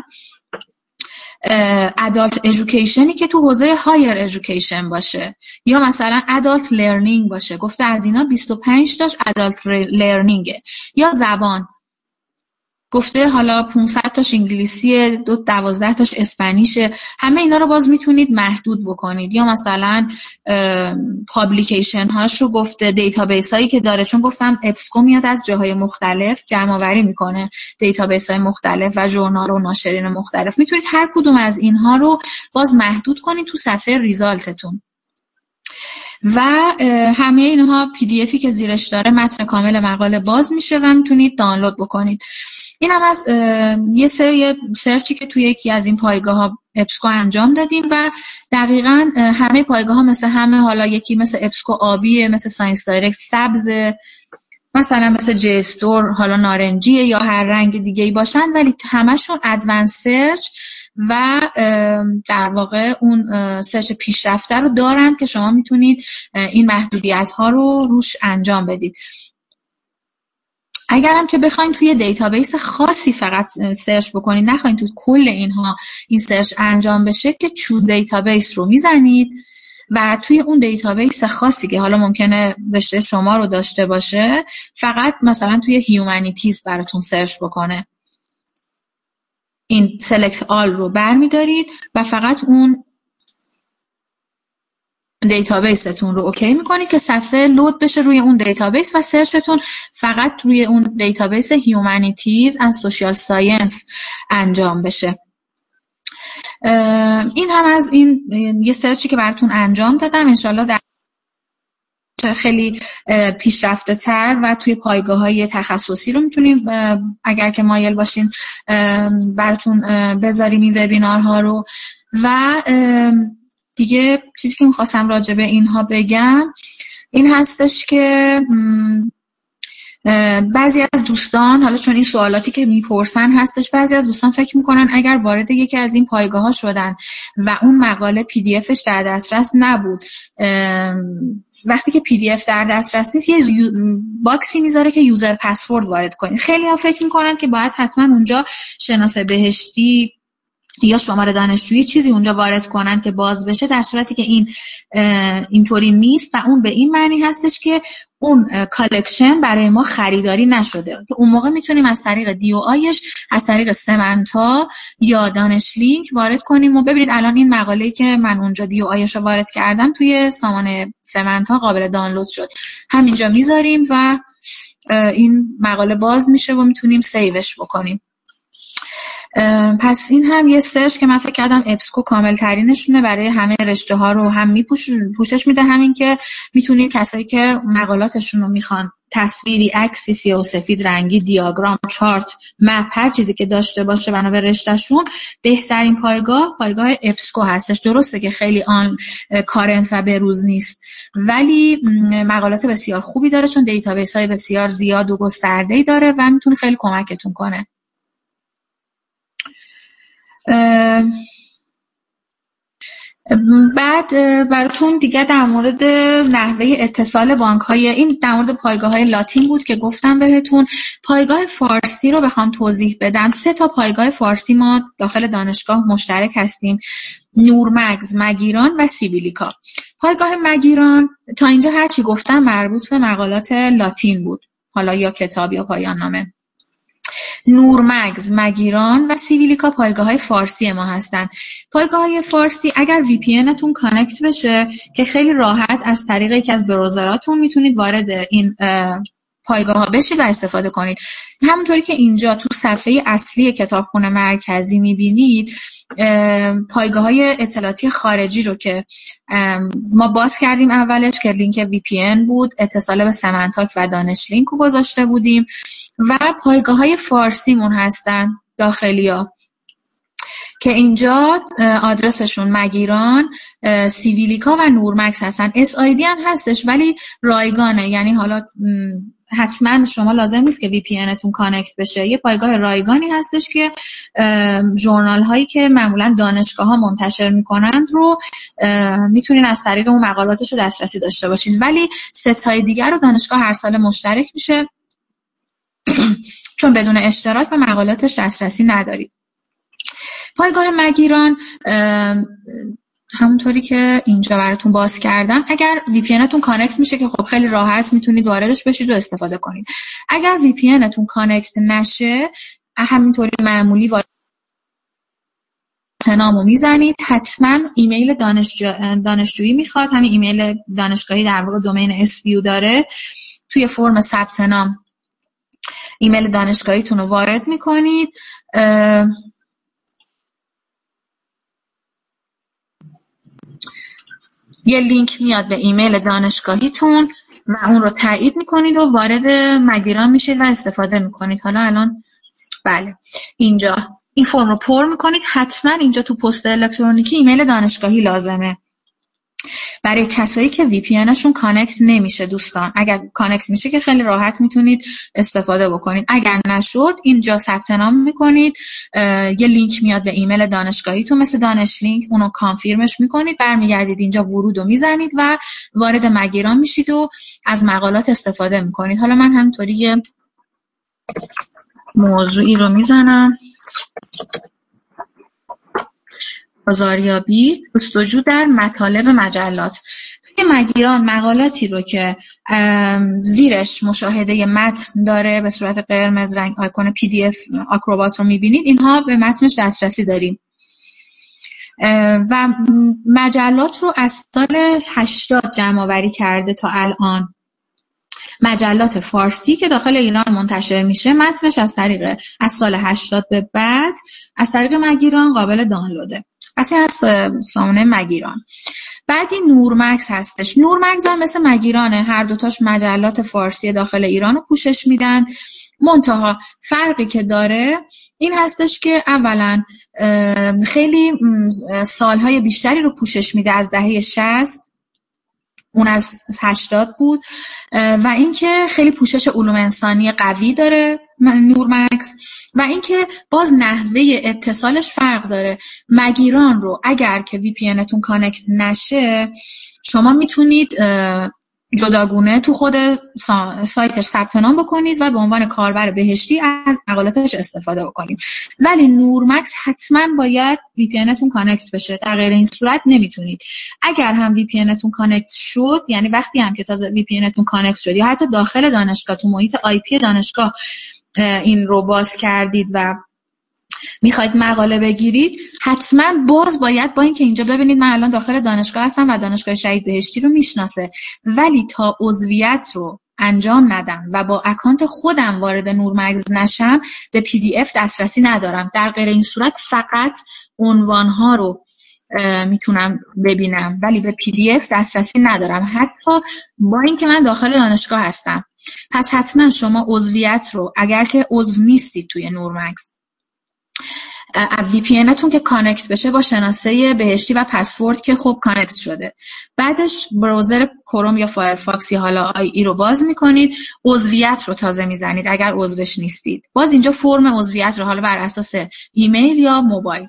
ادالت ایژوکیشنی که تو حوزه هایر ایژوکیشن باشه، یا مثلا ادالت لرنینگ باشه، گفته از اینا بیست و پنج تاش ادالت لرنینگه. یا زبان گفته حالا پانصد تاش انگلیسیه، دو دوازده تاش اسپانیشه. همه اینا رو باز میتونید محدود بکنید. یا مثلا پابلیکیشن هاش رو گفته، دیتابیس هایی که داره، چون گفتم ابسکو میاد از جاهای مختلف جمع آوری میکنه دیتابیس های مختلف و ژورنال و ناشرین مختلف. میتونید هر کدوم از اینها رو باز محدود کنید تو صفحه ریزالتتون. و همه اینها پی دی افی که زیرش داره متن کامل مقاله باز میشه و میتونید دانلود بکنید. این هم از یه سری سرچی که توی یکی از این پایگاه ها ابسکو انجام دادیم و دقیقاً همه پایگاه ها مثل همه، حالا یکی مثل ابسکو آبیه، مثل ساینس دایرکت سبز، مثلا مثل جستور حالا نارنجیه یا هر رنگ دیگه ای باشن، ولی همشون ادوانس سرچ و در واقع اون سرچ پیشرفته رو دارن که شما میتونید این محدودیت ها رو روش انجام بدید. اگر هم که بخواید توی دیتابیس خاصی فقط سرچ بکنید، نخواید تو کل اینها این سرچ انجام بشه، که چوز دیتابیس رو میزنید و توی اون دیتابیس خاصی که حالا ممکنه رشته شما رو داشته باشه، فقط مثلا توی هیومانیتیز براتون سرچ بکنه. این سلکت آل رو برمیدارید و فقط اون دیتابیستون رو اوکی میکنید که صفحه لود بشه روی اون دیتابیس و سرچتون فقط روی اون دیتابیس هیومانیتیز اند سوشال ساینس انجام بشه. این هم از این یه سرچی که براتون انجام دادم. انشالله در خیلی پیشرفته تر و توی پایگاه های تخصصی رو میتونیم اگر که مایل باشین براتون بذاریم این وبینارها رو. و دیگه چیزی که میخواستم راجع به اینها بگم این هستش که بعضی از دوستان، حالا چون این سوالاتی که میپرسن هستش، بعضی از دوستان فکر میکنن اگر وارد یکی از این پایگاه ها شدن و اون مقاله پی دی افش در دسترس نبود، وقتی که پی دی اف در دسترس نیست یه باکسی میذاره که یوزر پسورد وارد کنید. خیلی ها فکر میکنن که باید حتما اونجا شناسه بهشتی یا شماره دانشجویی چیزی اونجا وارد کنن که باز بشه، در صورتی که این اینطوری نیست و اون به این معنی هستش که اون کالکشن برای ما خریداری نشده، که اون موقع میتونیم از طریق دی او آیش از طریق سمنتا یا دانش لینک وارد کنیم. و ببینید الان این مقاله‌ای که من اونجا دی او آیش رو وارد کردم توی سامان سمنتا قابل دانلود شد، همینجا میذاریم و این مقاله باز میشه و میتونیم سیوش بکنیم. پس این هم یه سرچ که من فکر کردم ابسکو کامل ترینشونه برای همه رشته ها رو هم میپوشش میده، همین که میتونید کسایی که مقالاتشون رو میخوان تصویری، عکسی، سیاه و سفید، رنگی، دیاگرام، چارت، مپ، هر چیزی که داشته باشه بنا به رشتهشون، بهترین پایگاه پایگاه ابسکو هستش. درسته که خیلی آن کارنت و بروز نیست، ولی مقالات بسیار خوبی داره چون دیتابیس های بسیار زیاد و گسترده‌ای داره و میتونه خیلی کمکتون کنه. بعد براتون دیگه در مورد نحوه اتصال بانک های این در مورد پایگاه های لاتین بود که گفتم بهتون. پایگاه فارسی رو بخوام توضیح بدم، سه تا پایگاه فارسی ما داخل دانشگاه مشترک هستیم: نورمگز، مگیران و سیبیلیکا. پایگاه مگیران تا اینجا هرچی گفتم مربوط به مقالات لاتین بود، حالا یا کتاب یا پایان نامه. نورمگز، مگیران و سیبیلیکا پایگاه های فارسی ما هستن. پایگاه های فارسی اگر وی پی انتون کانکت بشه که خیلی راحت از طریق یکی از براوزراتون میتونید وارد این پایگاه ها بشید و استفاده کنید. همونطوری که اینجا تو صفحه اصلی کتابخونه مرکزی میبینید پایگاه های اطلاعاتی خارجی رو که ما باز کردیم اولش که لینک وی پی ان بود، اتصال به سمنتاک و دانش لینک رو گذاشته بودیم و پایگاه های فارسی مون هستن داخلی ها که اینجا آدرسشون مگیران، سیبیلیکا و نورمکس هستن. اس آی دی هم هستش ولی رایگانه، یعنی حالا حتما شما لازم نیست که وی پی انتون کانکت بشه. یه پایگاه رایگانی هستش که ژورنال هایی که معمولا دانشگاه ها منتشر میکنند رو میتونین از طریق اون مقالاتش رو دسترسی داشته باشین، ولی ستای دیگر رو دانشگاه هر سال مشترک میشه چون بدون اشتراک به مقالاتش دسترسی ندارید. پایگاه مگیران همونطوری که اینجا براتون باز کردم، اگر وی پی انتون کانکت میشه که خب خیلی راحت میتونید واردش بشید و استفاده کنید. اگر وی پی انتون کانکت نشه، همینطوری معمولی وارد نامو میزنید. حتما ایمیل دانشجو... دانشجویی میخواد، همین ایمیل دانشگاهی در واقع دومین اس بی یو داره. توی فرم ثبت نام ایمیل دانشگاهیتون رو وارد میکنید. یه لینک میاد به ایمیل دانشگاهیتون و اون رو تایید میکنید و وارد مگیران میشید و استفاده میکنید. حالا الان بله اینجا این فرم رو پر میکنید. حتما اینجا تو پست الکترونیکی ایمیل دانشگاهی لازمه. برای کسایی که وی پی انشون کانکت نمیشه دوستان، اگر کانکت میشه که خیلی راحت میتونید استفاده بکنید. اگر نشد اینجا ثبت نام میکنید، یه لینک میاد به ایمیل دانشگاهیتون مثل دانش لینک، اونو کانفیرمش میکنید، برمیگردید اینجا ورود رو میزنید و وارد مگیران میشید و از مقالات استفاده میکنید. حالا من همینطوری یه موضوعی رو میزنم: بازاریابی جستجو در مطالب مجلات. توی مگیران مقالاتی رو که زیرش مشاهده متن داره به صورت قرمز رنگ آیکون پی دی اف آکروبات رو میبینید، اینها به متنش دسترسی داریم. و مجلات رو از سال هشتاد جمع آوری کرده تا الان. مجلات فارسی که داخل ایران منتشر میشه متنش از طریق از سال هشتاد به بعد از طریق مگیران قابل دانلوده. پس این از سامانه مگیران. بعدی نورمکس هستش. نورمکس هم مثل مگیرانه، هر دوتاش مجلات فارسی داخل ایران رو پوشش میدن. منتها فرقی که داره این هستش که اولا خیلی سالهای بیشتری رو پوشش میده، از دهه شصت، اون از هشتاد بود، و اینکه خیلی پوشش علوم انسانی قوی داره نورمکس، و اینکه باز نحوه اتصالش فرق داره. مگیران رو اگر که وی پی انتون کانکت نشه شما میتونید جداگونه تو خود سایتش ثبت نام بکنید و به عنوان کاربر بهشتی از مقالاتش استفاده بکنید. ولی نورمکس حتما باید وی پی انتون کانکت بشه، در غیر این صورت نمیتونید. اگر هم وی پی انتون کانکت شد، یعنی وقتی هم که تازه وی پی انتون کانکت شد یا حتی داخل دانشگاه تو محیط آی پی دانشگاه این رو باز کردید و میخواید مقاله بگیرید، حتما باز باید با اینکه اینجا ببینید من الان داخل دانشگاه هستم و دانشگاه شهید بهشتی رو میشناسه، ولی تا عضویت رو انجام ندم و با اکانت خودم وارد نورمکس نشم به پی دی اف دسترسی ندارم. در غیر این صورت فقط عنوانها رو میتونم ببینم ولی به پی دی اف دسترسی ندارم، حتی با اینکه من داخل دانشگاه هستم. پس حتما شما عضویت رو اگر که عضو نیستید توی نورمکس، وی پی انتون که کانکت بشه با شناسه بهشتی و پسورد که خب کانکت شده، بعدش براوزر کروم یا فایرفاکس یا حالا آی ای رو باز میکنید، عضویت رو تازه میزنید اگر عضوش نیستید. باز اینجا فرم عضویت رو حالا بر اساس ایمیل یا موبایل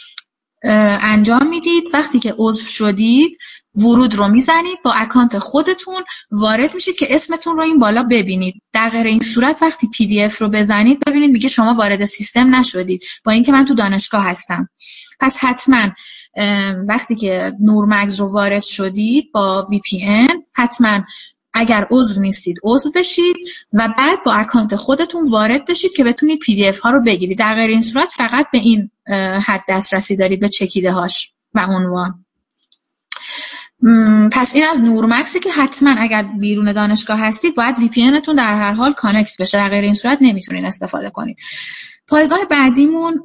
انجام میدید. وقتی که عضو شدید ورود رو میزنید، با اکانت خودتون وارد میشید که اسمتون رو این بالا ببینید. در غیر این صورت وقتی پی دی اف رو بزنید ببینید میگه شما وارد سیستم نشدید با اینکه من تو دانشگاه هستم. پس حتما وقتی که نورمکس رو وارد شدید با وی پی ان حتما اگر عضو نیستید عضو بشید و بعد با اکانت خودتون وارد بشید که بتونید پی دی اف ها رو بگیرید. در غیر این صورت فقط به این حد دسترسی دارید، به چکیده هاش و عنوان. پس این از نورمکسه که حتما اگر بیرون دانشگاه هستید باید وی پی انتون در هر حال کانکت بشه، در غیر این صورت نمیتونید استفاده کنید. پایگاه بعدیمون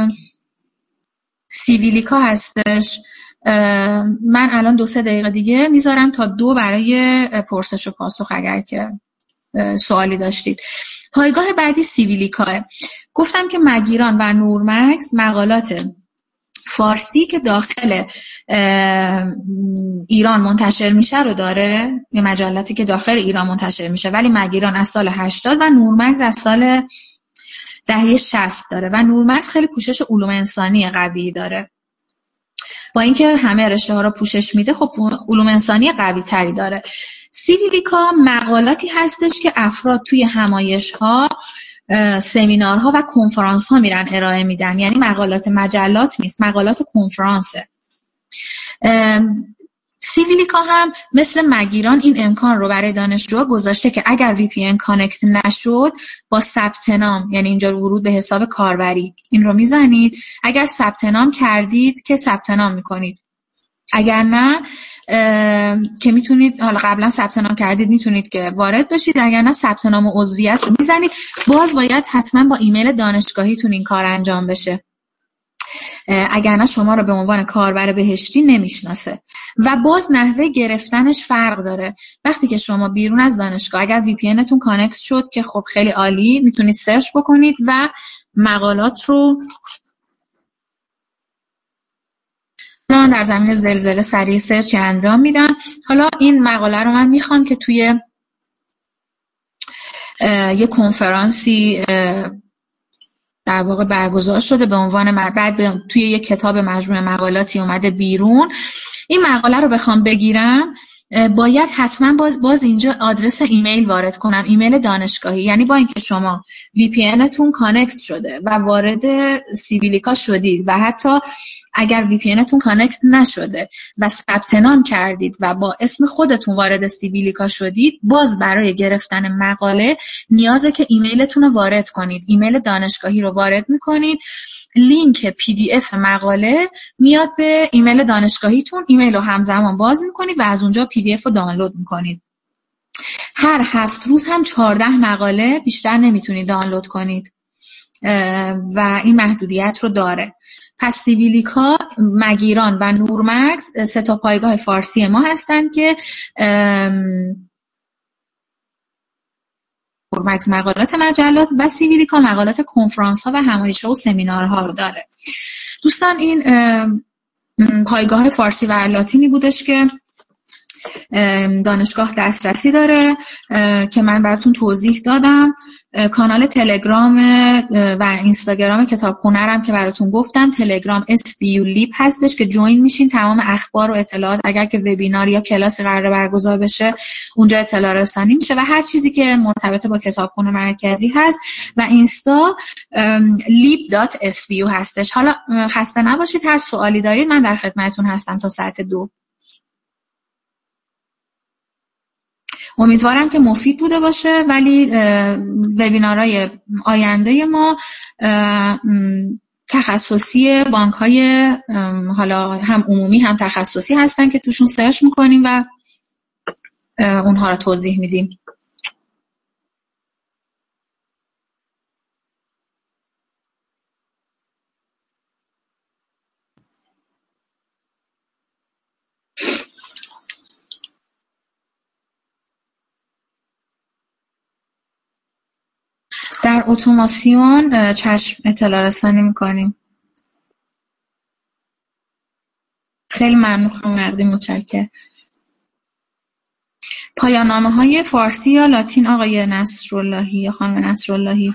سیویلیکا هستش. من الان دو سه دقیقه دیگه میذارم تا دو برای پرسش و پاسخ اگر که سوالی داشتید. پایگاه بعدی سیویلیکاه. گفتم که مگیران و نورمکس مقالات فارسی که داخل ایران منتشر میشه رو داره، یه مجلاتی که داخل ایران منتشر میشه، ولی مگیران از سال هشتاد و نورمکس از سال دهه شصت داره و نورمکس خیلی پوشش علوم انسانی قوی داره. با اینکه همه رشته ها رو پوشش میده خب علوم انسانی قوی تری داره. سیویلیکا مقالاتی هستش که افراد توی همایش ها، سمینارها و کنفرانس ها میرن ارائه میدن، یعنی مقالات مجلات نیست، مقالات کنفرانسه. سیویلیکا هم مثل مگیران این امکان رو برای دانشجوها گذاشته که اگر وی پی ان کانکت نشد با ثبت نام، یعنی اینجا ورود به حساب کاربری این رو میزنید، اگر ثبت نام کردید که ثبت نام میکنید، اگر نه که میتونید، حالا قبلا ثبت نام کردید میتونید که وارد بشید، اگر نه ثبت نام و عضویت رو میزنید. باز باید حتما با ایمیل دانشگاهیتون این کار انجام بشه، اگر نه شما رو به عنوان کاربر بهشتی نمیشناسه. و باز نحوه گرفتنش فرق داره. وقتی که شما بیرون از دانشگاه اگر وی پی انتون کانکت شد که خب خیلی عالی، میتونید سرچ بکنید و مقالات رو من در زمین زلزله سریع سرچی انجام میدم. حالا این مقاله رو من میخوام که توی یه کنفرانسی در واقع برگزار شده به عنوان بعد توی یه کتاب مجموعه مقالاتی اومده بیرون. این مقاله رو بخوام بگیرم باید حتما باز اینجا آدرس ایمیل وارد کنم، ایمیل دانشگاهی. یعنی با اینکه شما وی پی انتون کانکت شده و وارد سیویلیکا شدید و حتی اگر وی پی انتون کانکت نشده و ثبت نام کردید و با اسم خودتون وارد سیویلیکا شدید، باز برای گرفتن مقاله نیازه که ایمیلتون رو وارد کنید. ایمیل دانشگاهی رو وارد میکنید، لینک پی دی اف مقاله میاد به ایمیل دانشگاهیتون، ایمیل رو همزمان باز میکنید و از اونجا پی دی اف رو دانلود میکنید. هر هفت روز هم چهارده مقاله بیشتر نمیتونید دانلود کنید و این محدودیت رو داره. پس سیویلیکا، مگیران و نورمکس سه تا پایگاه فارسی ما هستن که نورمکس مقالات مجلات و سیویلیکا مقالات کنفرانس ها و همایش‌ها و سمینارها رو داره. دوستان این پایگاه فارسی و لاتینی بودش که دانشگاه دسترسی داره که من براتون توضیح دادم. کانال تلگرام و اینستاگرام کتابخونه هم که براتون گفتم. تلگرام اس بی یو لیب هستش که جوین میشین، تمام اخبار و اطلاعات اگر که وبینار یا کلاس قرار برگزار بشه اونجا اطلاع رسانی میشه و هر چیزی که مرتبط با کتابخونه مرکزی هست. و اینستا لیب دات اس بی یو هستش. حالا خسته نباشید، هر سوالی دارید من در خدمتتون هستم تا ساعت دو. امیدوارم که مفید بوده باشه، ولی وبینارهای آینده ما تخصصی بانک‌های حالا هم عمومی هم تخصصی هستن که توشون سرچ میکنیم و اونها رو توضیح میدیم. در اتوماسیون چشم اطلاع رسانی میکنیم. خیلی ممنون خانم نقدی، متشکرم. پایان‌نامه های فارسی یا لاتین آقای نصراللهی یا خانم نصراللهی؟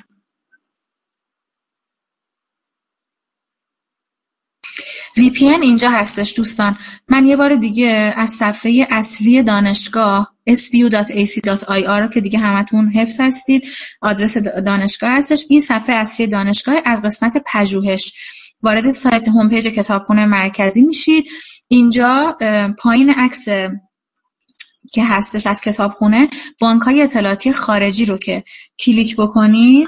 وی پی ان اینجا هستش دوستان. من یه بار دیگه از صفحه اصلی دانشگاه اس بی یو دات ای سی دات آی آر که دیگه همتون حفظ هستید، آدرس دانشگاه هستش. این صفحه اصلی دانشگاه، از قسمت پژوهش وارد سایت هوم پیج کتابخونه مرکزی میشید. اینجا پایین عکس که هستش از کتابخونه، بانک‌های اطلاعاتی خارجی رو که کلیک بکنید،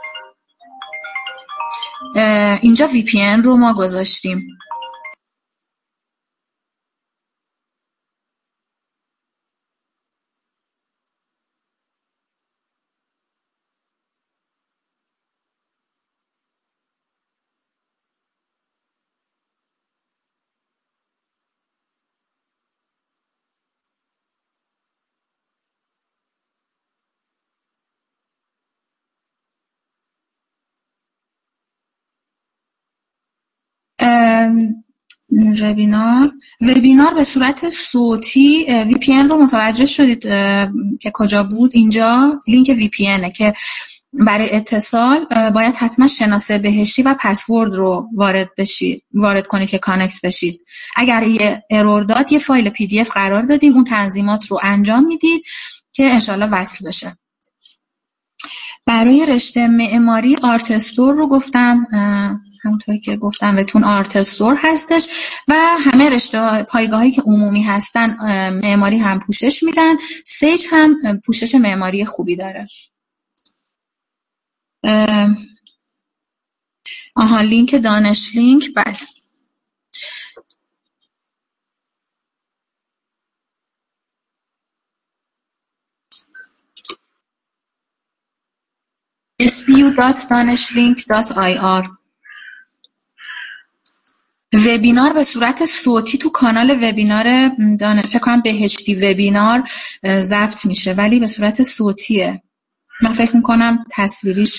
اینجا وی پی ان رو ما گذاشتیم. وبینار وبینار به صورت صوتی. وی پی ان رو متوجه شدید که کجا بود؟ اینجا لینک وی پی انه که برای اتصال باید حتما شناسه بهشتی و پسورد رو وارد بشید وارد کنید که کانکت بشید. اگر یه ارور داد، یه فایل پی دی اف قرار دادیم، اون تنظیمات رو انجام میدید که انشالله وصل بشه. برای رشته معماری آرتستور رو گفتم، همونطوری که گفتم بهتون آرتستور هستش و همه رشته پایگاهایی که عمومی هستن معماری هم پوشش میدن. سیج هم پوشش معماری خوبی داره. آها لینک دانش لینک. بله اس بی یو دات دانشلینک دات آی آر. وبینار به صورت صوتی تو کانال وبینار دانش فکر کنم بهشتی وبینار ضبط میشه، ولی به صورت صوتیه. من فکر میکنم تصویریش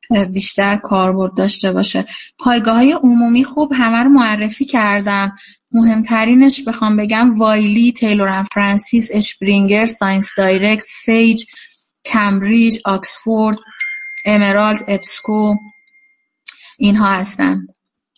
بیشتر کاربرد داشته باشه. پایگاه‌های عمومی خوب همه رو معرفی کردم. مهمترینش بخوام بگم وایلی، تیلور اند فرانسیس، اشپرینگر، ساینس دایرکت، سیج، کمبریج، آکسفورد، امرالد، ابسکو، اینها هستند.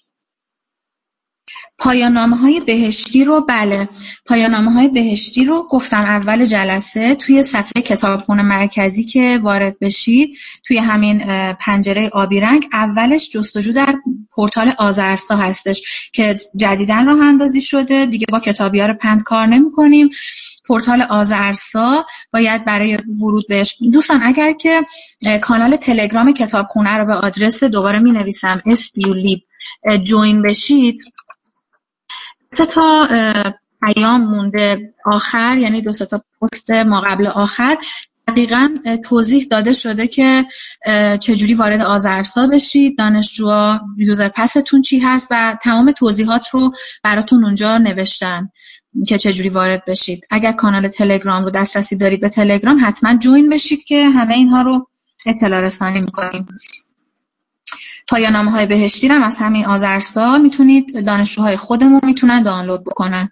پایان‌نامه‌های بهشتی رو بله پایان‌نامه‌های بهشتی رو گفتم اول جلسه توی صفحه کتابخونه مرکزی که وارد بشید توی همین پنجره آبی رنگ اولش جستجو در پورتال آذرستا هستش که جدیداً راه اندازی شده، دیگه با کتابیار پند کار نمی‌کنیم. پورتال آذرستا باید برای ورود بهش دوستان اگر که کانال تلگرام کتابخونه رو به آدرس دوباره می‌نویسم استیولیب جوین بشید، سه تا پیام مونده آخر، یعنی دو سه تا پست ما قبل آخر دقیقاً توضیح داده شده که چجوری وارد آذرستا بشید، دانشجوها یوزر پستون چی هست و تمام توضیحات رو براتون اونجا نوشتن که چجوری وارد بشید. اگر کانال تلگرام رو دسترسی دارید به تلگرام حتما جوین بشید که همه اینها رو اطلاع رسانی میکنیم. پایان‌نامه‌های بهشتی هم از همین آذرستا میتونید دانشجوهای خودمون میتونن دانلود بکنن.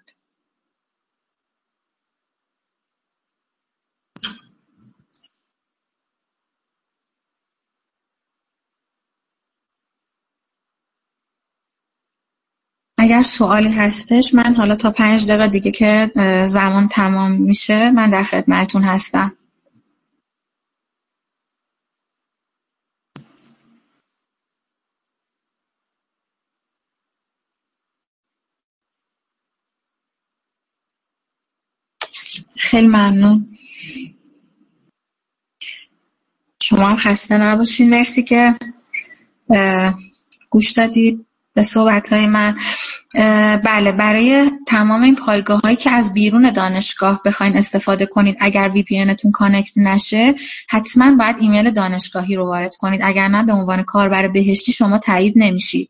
اگر سوالی هستش من حالا تا پنج دقیقه دیگه که زمان تمام میشه من در خدمتتون هستم. خیلی ممنون. شما هم خسته نباشین. مرسی که گوش دادید به صحبت‌های من. بله برای تمام این پایگاه‌هایی که از بیرون دانشگاه بخواین استفاده کنید اگر وی پی ان تون کانکت نشه حتما باید ایمیل دانشگاهی رو وارد کنید، اگر نه به عنوان کاربر بهشتی شما تایید نمیشید.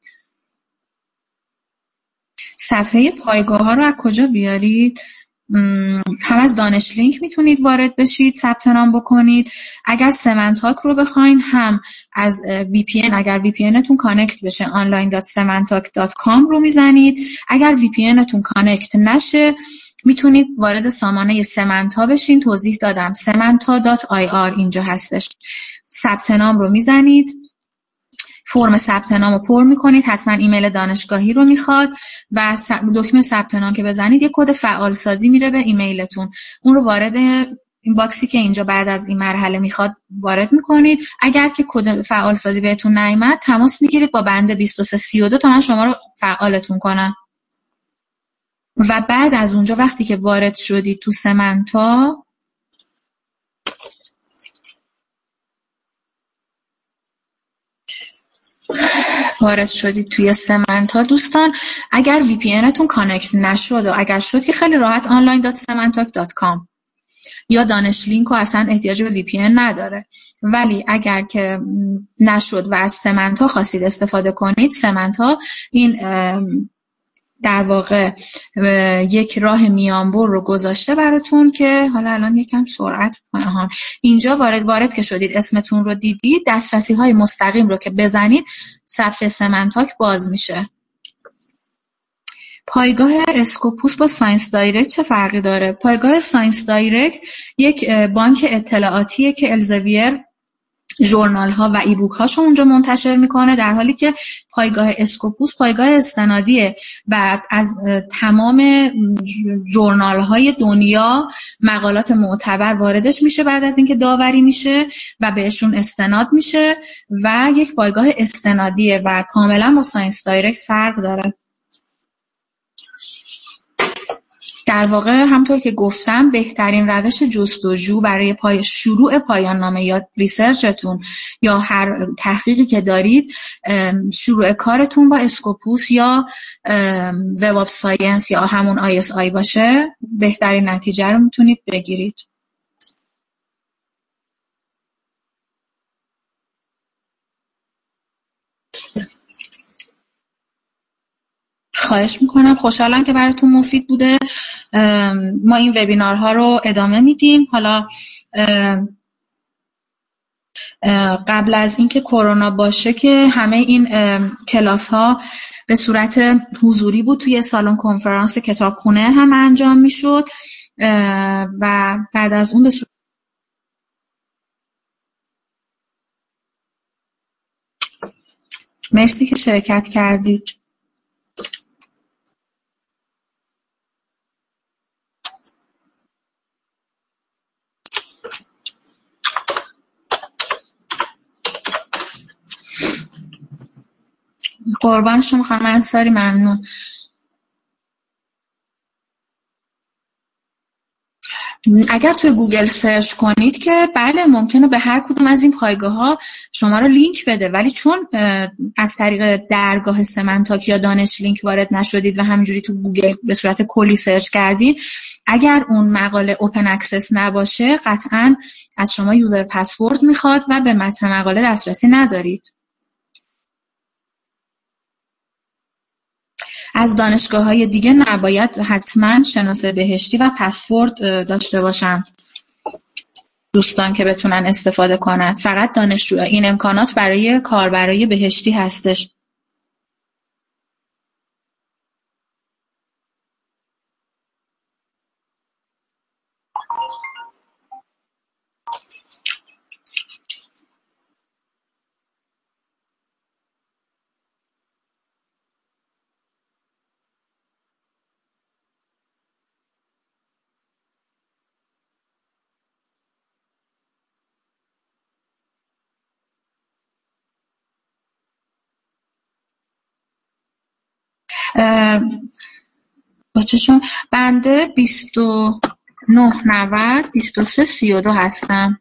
صفحه پایگاه‌ها رو از کجا بیارید؟ هم از دانش لینک میتونید وارد بشید، ثبت نام بکنید. اگر سمنتاک رو بخواین هم از وی پی ان، اگر وی پی ان تون کانکت بشه آنلاین دات سمنتاک دات کام رو میزنید. اگر وی پی ان تون کانکت نشه میتونید وارد سامانه سمنتا بشین، توضیح دادم سمنتا دات آی آر اینجا هستش. ثبت نام رو میزنید، فرم ثبت نام رو پر میکنید، حتما ایمیل دانشگاهی رو میخواد و دکمه ثبت نام که بزنید یک کد فعال سازی میره به ایمیلتون، اون رو وارد این باکسی که اینجا بعد از این مرحله میخواد وارد میکنید. اگر که کد فعال سازی بهتون نیامد تماس میگیرید با بند بیست و سه سی و دو تا من شما رو فعالتون کنم و بعد از اونجا وقتی که وارد شدید تو سمنتا وارد شدید توی سمنتا دوستان، اگر وی پی ان تون کانکت نشد و اگر شد که خیلی راحت آنلاین دات سمنتاک دات کام یا دانش لینک و اصلا احتیاج به وی پی ان نداره. ولی اگر که نشد و از سمنتا خواستید استفاده کنید، سمنتا این در واقع یک راه میانبر رو گذاشته براتون که حالا الان یکم سرعت ها اینجا وارد وارد که شدید اسمتون رو دیدید، دسترسی های مستقیم رو که بزنید صفحه سمنتاک باز میشه. پایگاه اسکوپوس با ساینس دایرکت چه فرقی داره؟ پایگاه ساینس دایرکت یک بانک اطلاعاتیه که الزویر ژورنال ها و ای بوک هاشو اونجا منتشر میکنه، در حالی که پایگاه اسکوپوس پایگاه استنادیه و از تمام ژورنال های دنیا مقالات معتبر واردش میشه بعد از اینکه داوری میشه و بهشون استناد میشه و یک پایگاه استنادیه و کاملا با ساینس دایرکت فرق داره. در واقع همطور که گفتم بهترین روش جستجو برای پای شروع پایان نامه یا ریسرچتون یا هر تحقیقی که دارید شروع کارتون با اسکوپوس یا وب آف ساینس یا همون آی اس آی باشه، بهترین نتیجه رو میتونید بگیرید. خواهش میکنم، خوشحالم که براتون مفید بوده. ما این وبینارها رو ادامه میدیم. حالا قبل از اینکه کرونا باشه که همه این کلاس ها به صورت حضوری بود، توی سالن کنفرانس کتابخونه هم انجام میشد و بعد از اون به صورت مرسی که شرکت کردید. قربان شما خانم انصاری، ممنون. اگر توی گوگل سرچ کنید که بله ممکنه به هر کدوم از این پایگاه‌ها شما رو لینک بده، ولی چون از طریق درگاه سمنتاک یا دانش لینک وارد نشدید و همینجوری تو گوگل به صورت کلی سرچ کردید، اگر اون مقاله اوپن اکسس نباشه قطعاً از شما یوزر پسورد میخواد و به متن مقاله دسترسی ندارید. از دانشگاه‌های دیگه نباید حتما شناسه بهشتی و پسورد داشته باشن دوستان که بتونن استفاده کنند. فقط دانشجو این امکانات برای کاربرای بهشتی هستش. با چشم بنده بیست و نه نود بیست و سه سی و دو هستم.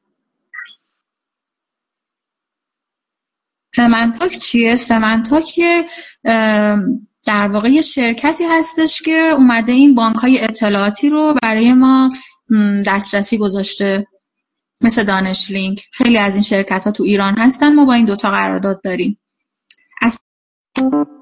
سمنتاک چیه؟ سمنتاک در واقع یه شرکتی هستش که اومده این بانک‌های اطلاعاتی رو برای ما دسترسی گذاشته، مثل دانش لینک. خیلی از این شرکت‌ها تو ایران هستن، ما با این دوتا قرارداد داریم. از